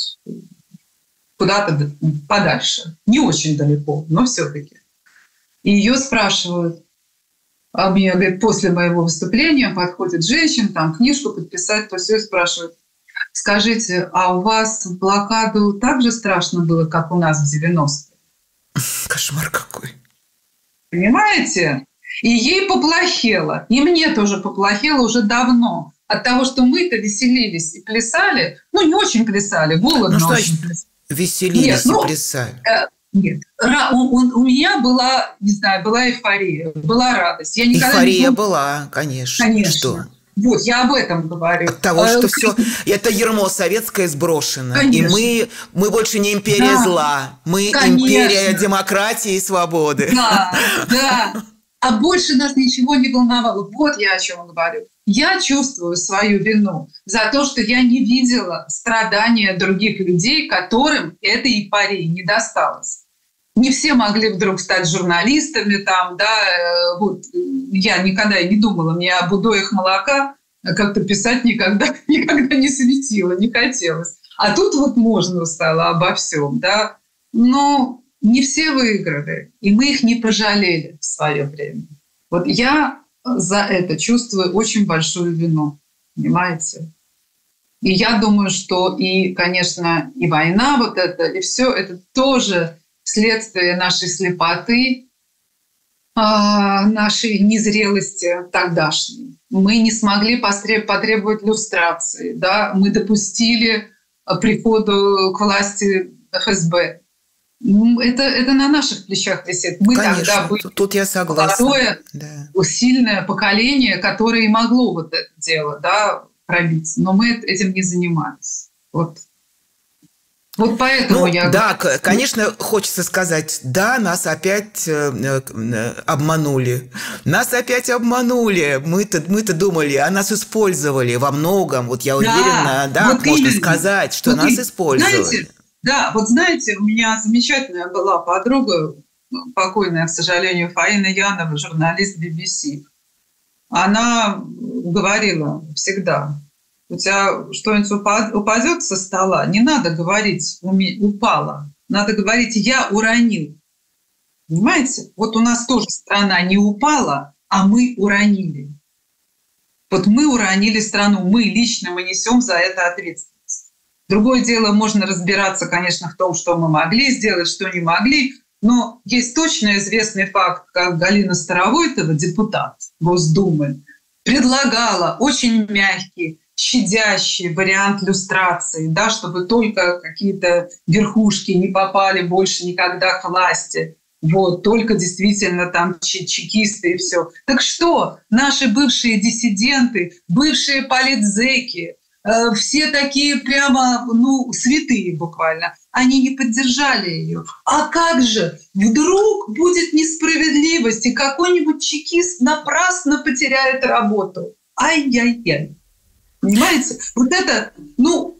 куда-то подальше, не очень далеко, но все-таки. И ее спрашивают, а мне, говорит, после моего выступления подходит женщина, там, книжку подписать, то все, и спрашивают, скажите, а у вас в блокаду так же страшно было, как у нас в девяностые? Кошмар какой. Понимаете? И ей поплохело, и мне тоже поплохело уже давно от того, что мы-то веселились и плясали, ну, не очень плясали, голодно ну, очень плясали. Веселились нет, и ну, плясали. Э, нет. У, у, у меня была, не знаю, была эйфория, была радость. Я эйфория не... была, конечно. Конечно. Что? Вот, я об этом говорю. От того, что все это ярмо советское сброшено. Конечно. И мы, мы больше не империя да. зла. Мы конечно. Империя демократии и свободы. Да, да. А больше нас ничего не волновало. Вот я о чем говорю. Я чувствую свою вину за то, что я не видела страдания других людей, которым этой эйфории не досталось. Не все могли вдруг стать журналистами, там, да, вот я никогда не думала, мне об удоях молока как-то писать никогда, никогда не светило, не хотелось. А тут вот можно стало обо всем, да. Но не все выиграли, и мы их не пожалели в свое время. Вот я за это чувствую очень большую вину, понимаете? И я думаю, что и, конечно, и война вот эта, и все это тоже следствие нашей слепоты, нашей незрелости тогдашней. Мы не смогли потребовать люстрации, да? Мы допустили приходу к власти эф эс бэ. Это, это на наших плечах висит. Мы конечно, тогда были тут я согласна. Молодое, да. Сильное поколение, которое и могло вот это дело, да, пробить. Но мы этим не занимались. Вот. Вот поэтому ну, я... Да, конечно, хочется сказать, да, нас опять обманули. Нас опять обманули. Мы-то, мы-то думали, а нас использовали во многом. Вот я уверена, да, да вот можно именно. Сказать, что вот нас и... использовали. Знаете, да, вот знаете, у меня замечательная была подруга, покойная, к сожалению, Фаина Янова, журналист би би си. Она говорила всегда, у тебя что-нибудь упадет со стола, не надо говорить «упало», надо говорить «я уронил». Понимаете? Вот у нас тоже страна не упала, а мы уронили. Вот мы уронили страну, мы лично мы несем за это ответственность. Другое дело, можно разбираться, конечно, в том, что мы могли сделать, что не могли, но есть точно известный факт, как Галина Старовойтова, депутат Госдумы, предлагала очень мягкий, щадящий вариант люстрации, да, чтобы только какие-то верхушки не попали больше никогда к власти. Вот, только действительно там чекисты и все. Так что наши бывшие диссиденты, бывшие политзеки, э, все такие прямо, ну, святые буквально, они не поддержали ее. А как же? Вдруг будет несправедливость, и какой-нибудь чекист напрасно потеряет работу. Ай-яй-яй. Понимаете? Вот это, ну,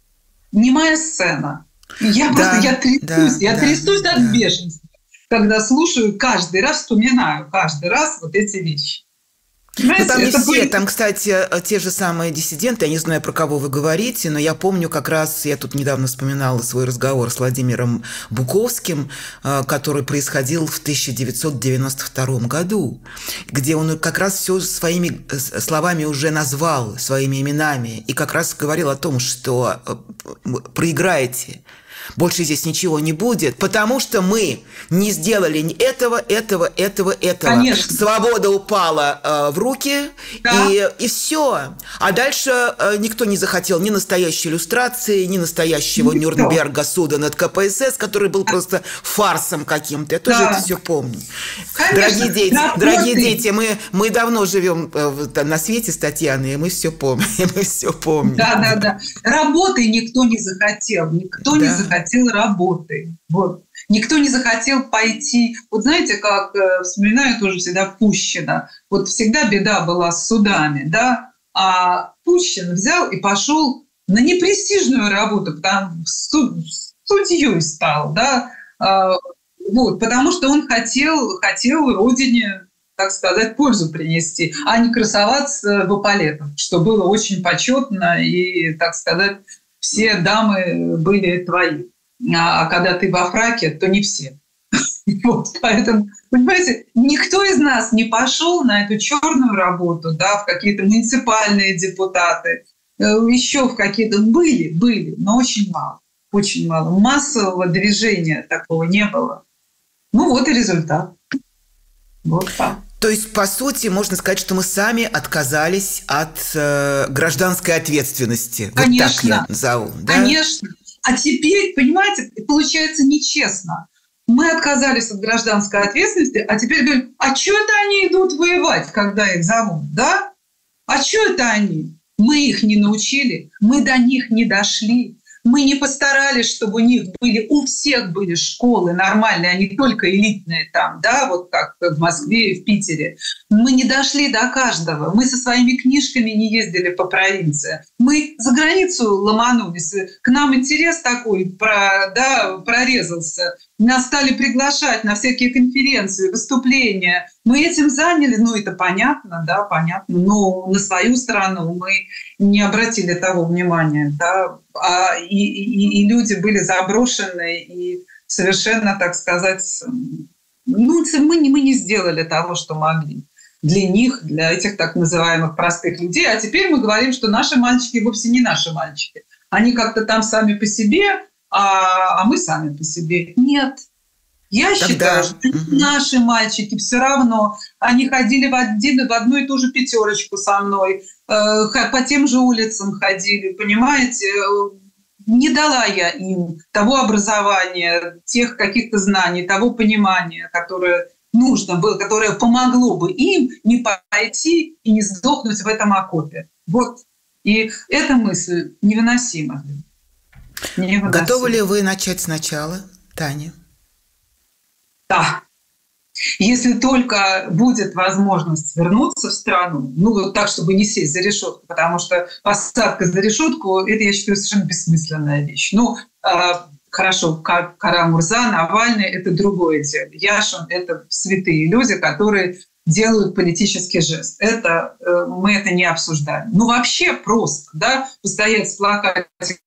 немая сцена. Я да, просто, я трясусь, да, я да, трясусь да, от да. бешенства, когда слушаю, каждый раз вспоминаю, каждый раз вот эти вещи. Ну, там не все. Были... Там, кстати, те же самые диссиденты. Я не знаю, про кого вы говорите, но я помню как раз, я тут недавно вспоминала свой разговор с Владимиром Буковским, который происходил в тысяча девятьсот девяносто втором году, где он как раз все своими словами уже назвал, своими именами, и как раз говорил о том, что проиграете. Больше здесь ничего не будет, потому что мы не сделали этого, этого, этого, этого. Конечно. Свобода упала э, в руки, да. и, и все. А дальше э, никто не захотел ни настоящей иллюстрации, ни настоящего никто. Нюрнберга суда над ка пэ эс эс, который был просто фарсом каким-то. Я тоже да. это все помню. Конечно. Дорогие дети, да, дорогие дети, мы, мы давно живем э, на свете с Татьяной, и мы все помним. Мы все помним. Да, да, да. Работы никто не захотел, никто да. не захотел. хотел работы. Вот. Никто не захотел пойти. Вот знаете, как э, вспоминаю тоже всегда Пущина. Вот всегда беда была с судами, да? А Пущин взял и пошел на непрестижную работу, потому что судьей стал, да? А, вот, потому что он хотел, хотел родине, так сказать, пользу принести, а не красоваться в эполетах, что было очень почетно и, так сказать, все дамы были твои. А когда ты во фраке, то не все. Вот, поэтому, понимаете, никто из нас не пошел на эту черную работу, да, в какие-то муниципальные депутаты, еще в какие-то... Были, были, но очень мало. Очень мало. Массового движения такого не было. Ну вот и результат. Вот так. То есть, по сути, можно сказать, что мы сами отказались от э, гражданской ответственности. Конечно. Вот так я назову. Да? Конечно. А теперь, понимаете, получается нечестно. Мы отказались от гражданской ответственности, а теперь говорим, а что это они идут воевать, когда их зовут, да? А что это они? Мы их не научили, мы до них не дошли. Мы не постарались, чтобы у них были, у всех были школы нормальные, а не только элитные там, да, вот как в Москве и в Питере. Мы не дошли до каждого. Мы со своими книжками не ездили по провинции. Мы за границу ломанулись. К нам интерес такой про, да, прорезался. Нас стали приглашать на всякие конференции, выступления. Мы этим заняли, ну это понятно, да, понятно, но на свою сторону мы не обратили того внимания, да, а, и, и, и люди были заброшены, и совершенно, так сказать, ну, мы, не, мы не сделали того, что могли для них, для этих так называемых простых людей. А теперь мы говорим, что наши мальчики вовсе не наши мальчики. Они как-то там сами по себе, а, а мы сами по себе. Нет. Я Тогда... считаю, что угу. наши мальчики все равно, они ходили в, один, в одну и ту же пятерочку со мной, э, по тем же улицам ходили, понимаете? Не дала я им того образования, тех каких-то знаний, того понимания, которое нужно было, которое помогло бы им не пойти и не сдохнуть в этом окопе. Вот. И эта мысль невыносима. невыносима. Готовы ли вы начать сначала, Таня? Да. Если только будет возможность вернуться в страну, ну вот так, чтобы не сесть за решетку, потому что посадка за решетку – это, я считаю, совершенно бессмысленная вещь. Ну, э, хорошо, Кара-Мурза, Навальный – это другое дело. Яшин – это святые люди, которые делают политический жест. Это, э, мы это не обсуждаем. Ну, вообще просто, да, постоять с плакатом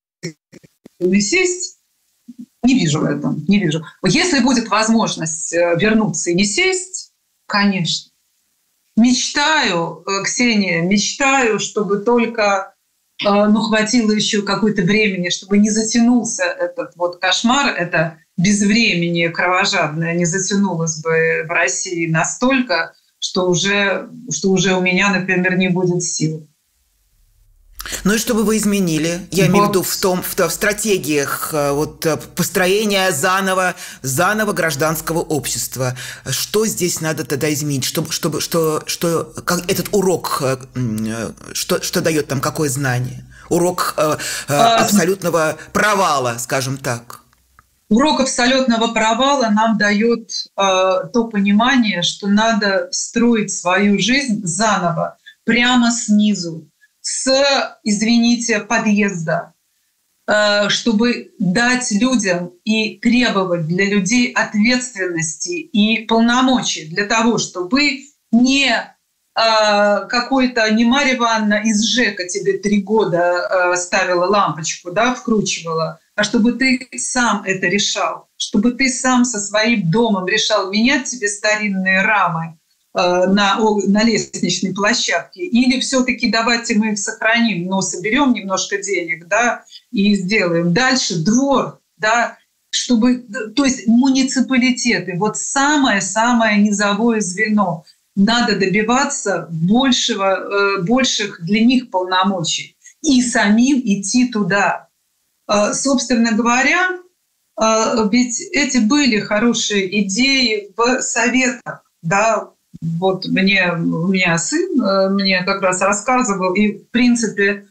и сесть – не вижу в этом, не вижу. Если будет возможность вернуться и не сесть, конечно. Мечтаю, Ксения, мечтаю, чтобы только но хватило еще какое-то времени, чтобы не затянулся этот вот кошмар, это безвременье кровожадное не затянулось бы в России настолько, что уже, что уже у меня, например, не будет сил. Ну и что бы вы изменили? Я вот. имею в виду в том, в, в стратегиях вот, построения заново, заново гражданского общества. Что здесь надо тогда изменить? Чтобы, чтобы, что, что, как этот урок, что, что дает нам, какое знание? Урок э, абсолютного провала, скажем так. Урок абсолютного провала нам дает э, то понимание, что надо строить свою жизнь заново, прямо снизу, с, извините, подъезда, чтобы дать людям и требовать для людей ответственности и полномочий для того, чтобы не какой-то, не Марья Ивановна из ЖЭКа тебе три года ставила лампочку, да, вкручивала, а чтобы ты сам это решал, чтобы ты сам со своим домом решал, менять тебе старинные рамы На, на лестничной площадке, или все-таки давайте мы их сохраним, но соберем немножко денег, да, и сделаем. Дальше двор, да, чтобы, то есть муниципалитеты, вот самое-самое низовое звено. Надо добиваться большего, больших для них полномочий и самим идти туда. Собственно говоря, ведь эти были хорошие идеи в советах, да. Вот мне, у меня сын мне как раз рассказывал, и, в принципе,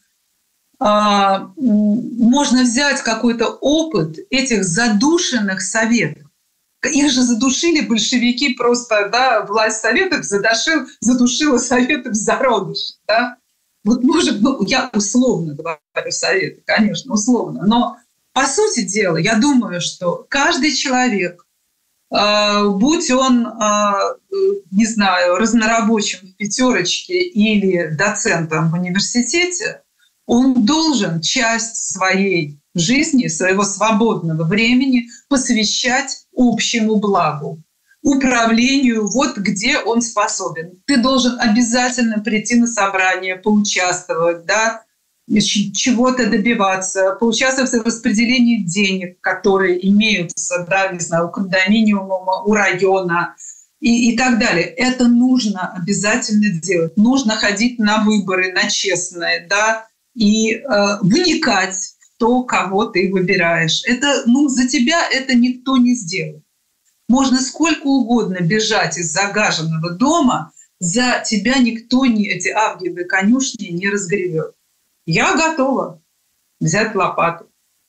можно взять какой-то опыт этих задушенных советов. Их же задушили большевики просто, да, власть советов задушил, задушила советы в зародыше, да. Вот может, ну, я условно говорю советы, конечно, условно, но по сути дела, я думаю, что каждый человек, будь он, не знаю, разнорабочим в пятерочке или доцентом в университете, он должен часть своей жизни, своего свободного времени посвящать общему благу, управлению, вот где он способен. Ты должен обязательно прийти на собрание, поучаствовать, да, чего-то добиваться, поучаствовать в распределении денег, которые имеются, да, не знаю, у кондоминиума, у района и, и так далее. Это нужно обязательно делать. Нужно ходить на выборы, на честные, да, и э, вникать в то, кого ты выбираешь. Это, ну, за тебя это никто не сделает. Можно сколько угодно бежать из загаженного дома, за тебя никто не, эти авгиевы конюшни не разгребет. Я готова взять лопату,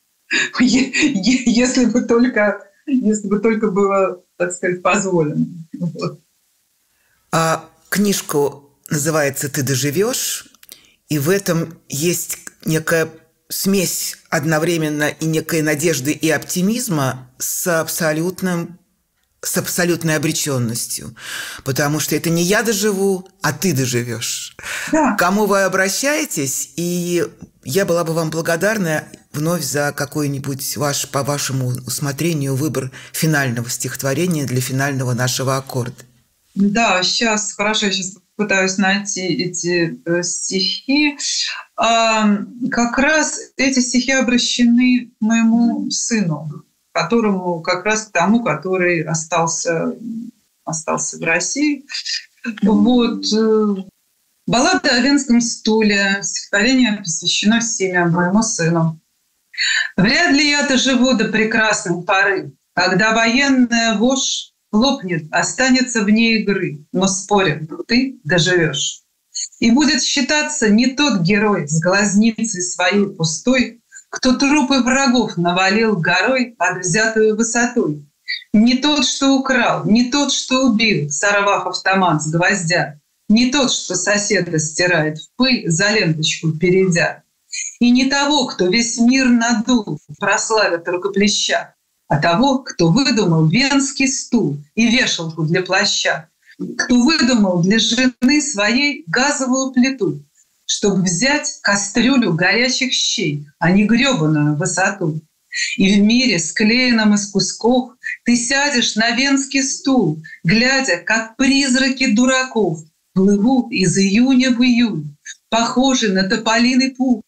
если бы только, если бы только было, так сказать, позволено. Вот. А книжку называется «Ты доживешь», и в этом есть некая смесь одновременно и некой надежды и оптимизма с абсолютным с абсолютной обреченностью, потому что это не я доживу, а ты доживешь. Да. К кому вы обращаетесь, и я была бы вам благодарна вновь за какой-нибудь ваш, по вашему усмотрению, выбор финального стихотворения для финального нашего аккорда. Да, сейчас, хорошо, я сейчас пытаюсь найти эти э, стихи. А, как раз эти стихи обращены моему сыну, которому, как раз к тому, который остался, остался в России. Вот. Баллада о венском стуле. Стихотворение посвящено всеми моему сыну. Вряд ли я доживу до прекрасной поры, когда военная вошь лопнет, останется вне игры, но спорим, ты доживешь. И будет считаться не тот герой с глазницей своей пустой, кто трупы врагов навалил горой под взятую высотой. Не тот, что украл, не тот, что убил, сорвав автомат с гвоздя, не тот, что соседа стирает в пыль, за ленточку перейдя. И не того, кто весь мир надул, прославит рукоплеща, а того, кто выдумал венский стул и вешалку для плаща, кто выдумал для жены своей газовую плиту, чтобы взять кастрюлю горячих щей, а не грёбаную высоту. И в мире, склеенном из кусков, ты сядешь на венский стул, глядя, как призраки дураков плывут из июня в июнь, похожи на тополиный пух,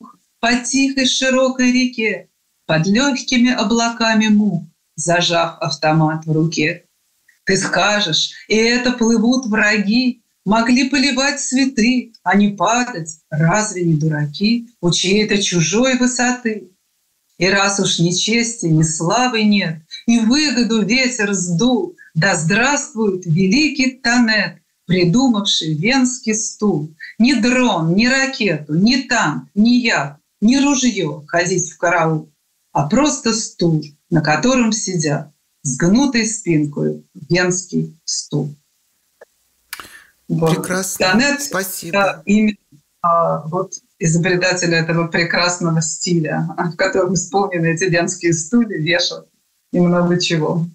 по тихой широкой реке, под легкими облаками мух, зажав автомат в руке. Ты скажешь, и это плывут враги, могли поливать цветы, а не падать, разве не дураки, у чьей-то чужой высоты? И раз уж ни чести, ни славы нет, и выгоду ветер сдул, да здравствует великий Танет, придумавший венский стул. Ни дрон, ни ракету, ни танк, ни яд, ни ружье ходить в караул, а просто стул, на котором сидят с гнутой спинкой венский стул. Прекрасно. Танет, спасибо. Да, именно а, вот изобретателя этого прекрасного стиля, в котором исполнены эти венские стулья, вешают и много чего.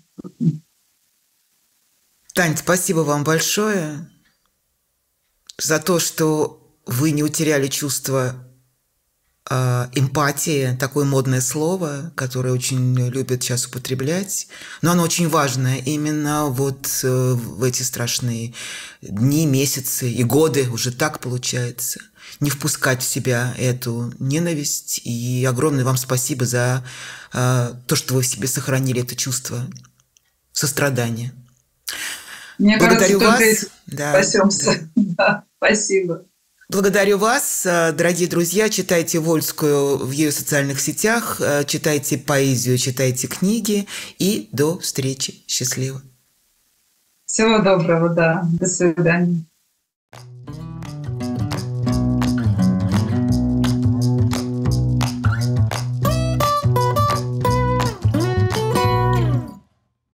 Тань, спасибо вам большое за то, что вы не утеряли чувство э, эмпатии, такое модное слово, которое очень любят сейчас употреблять, но оно очень важное именно вот э, в эти страшные дни, месяцы и годы, уже так получается, не впускать в себя эту ненависть. И огромное вам спасибо за э, то, что вы в себе сохранили это чувство сострадания. Мне Благодарю кажется, вас. Да, спасемся. Да. Да, спасибо. Благодарю вас, дорогие друзья. Читайте Вольскую в ее социальных сетях, читайте поэзию, читайте книги. И до встречи. Счастливо. Всего доброго, да. До свидания.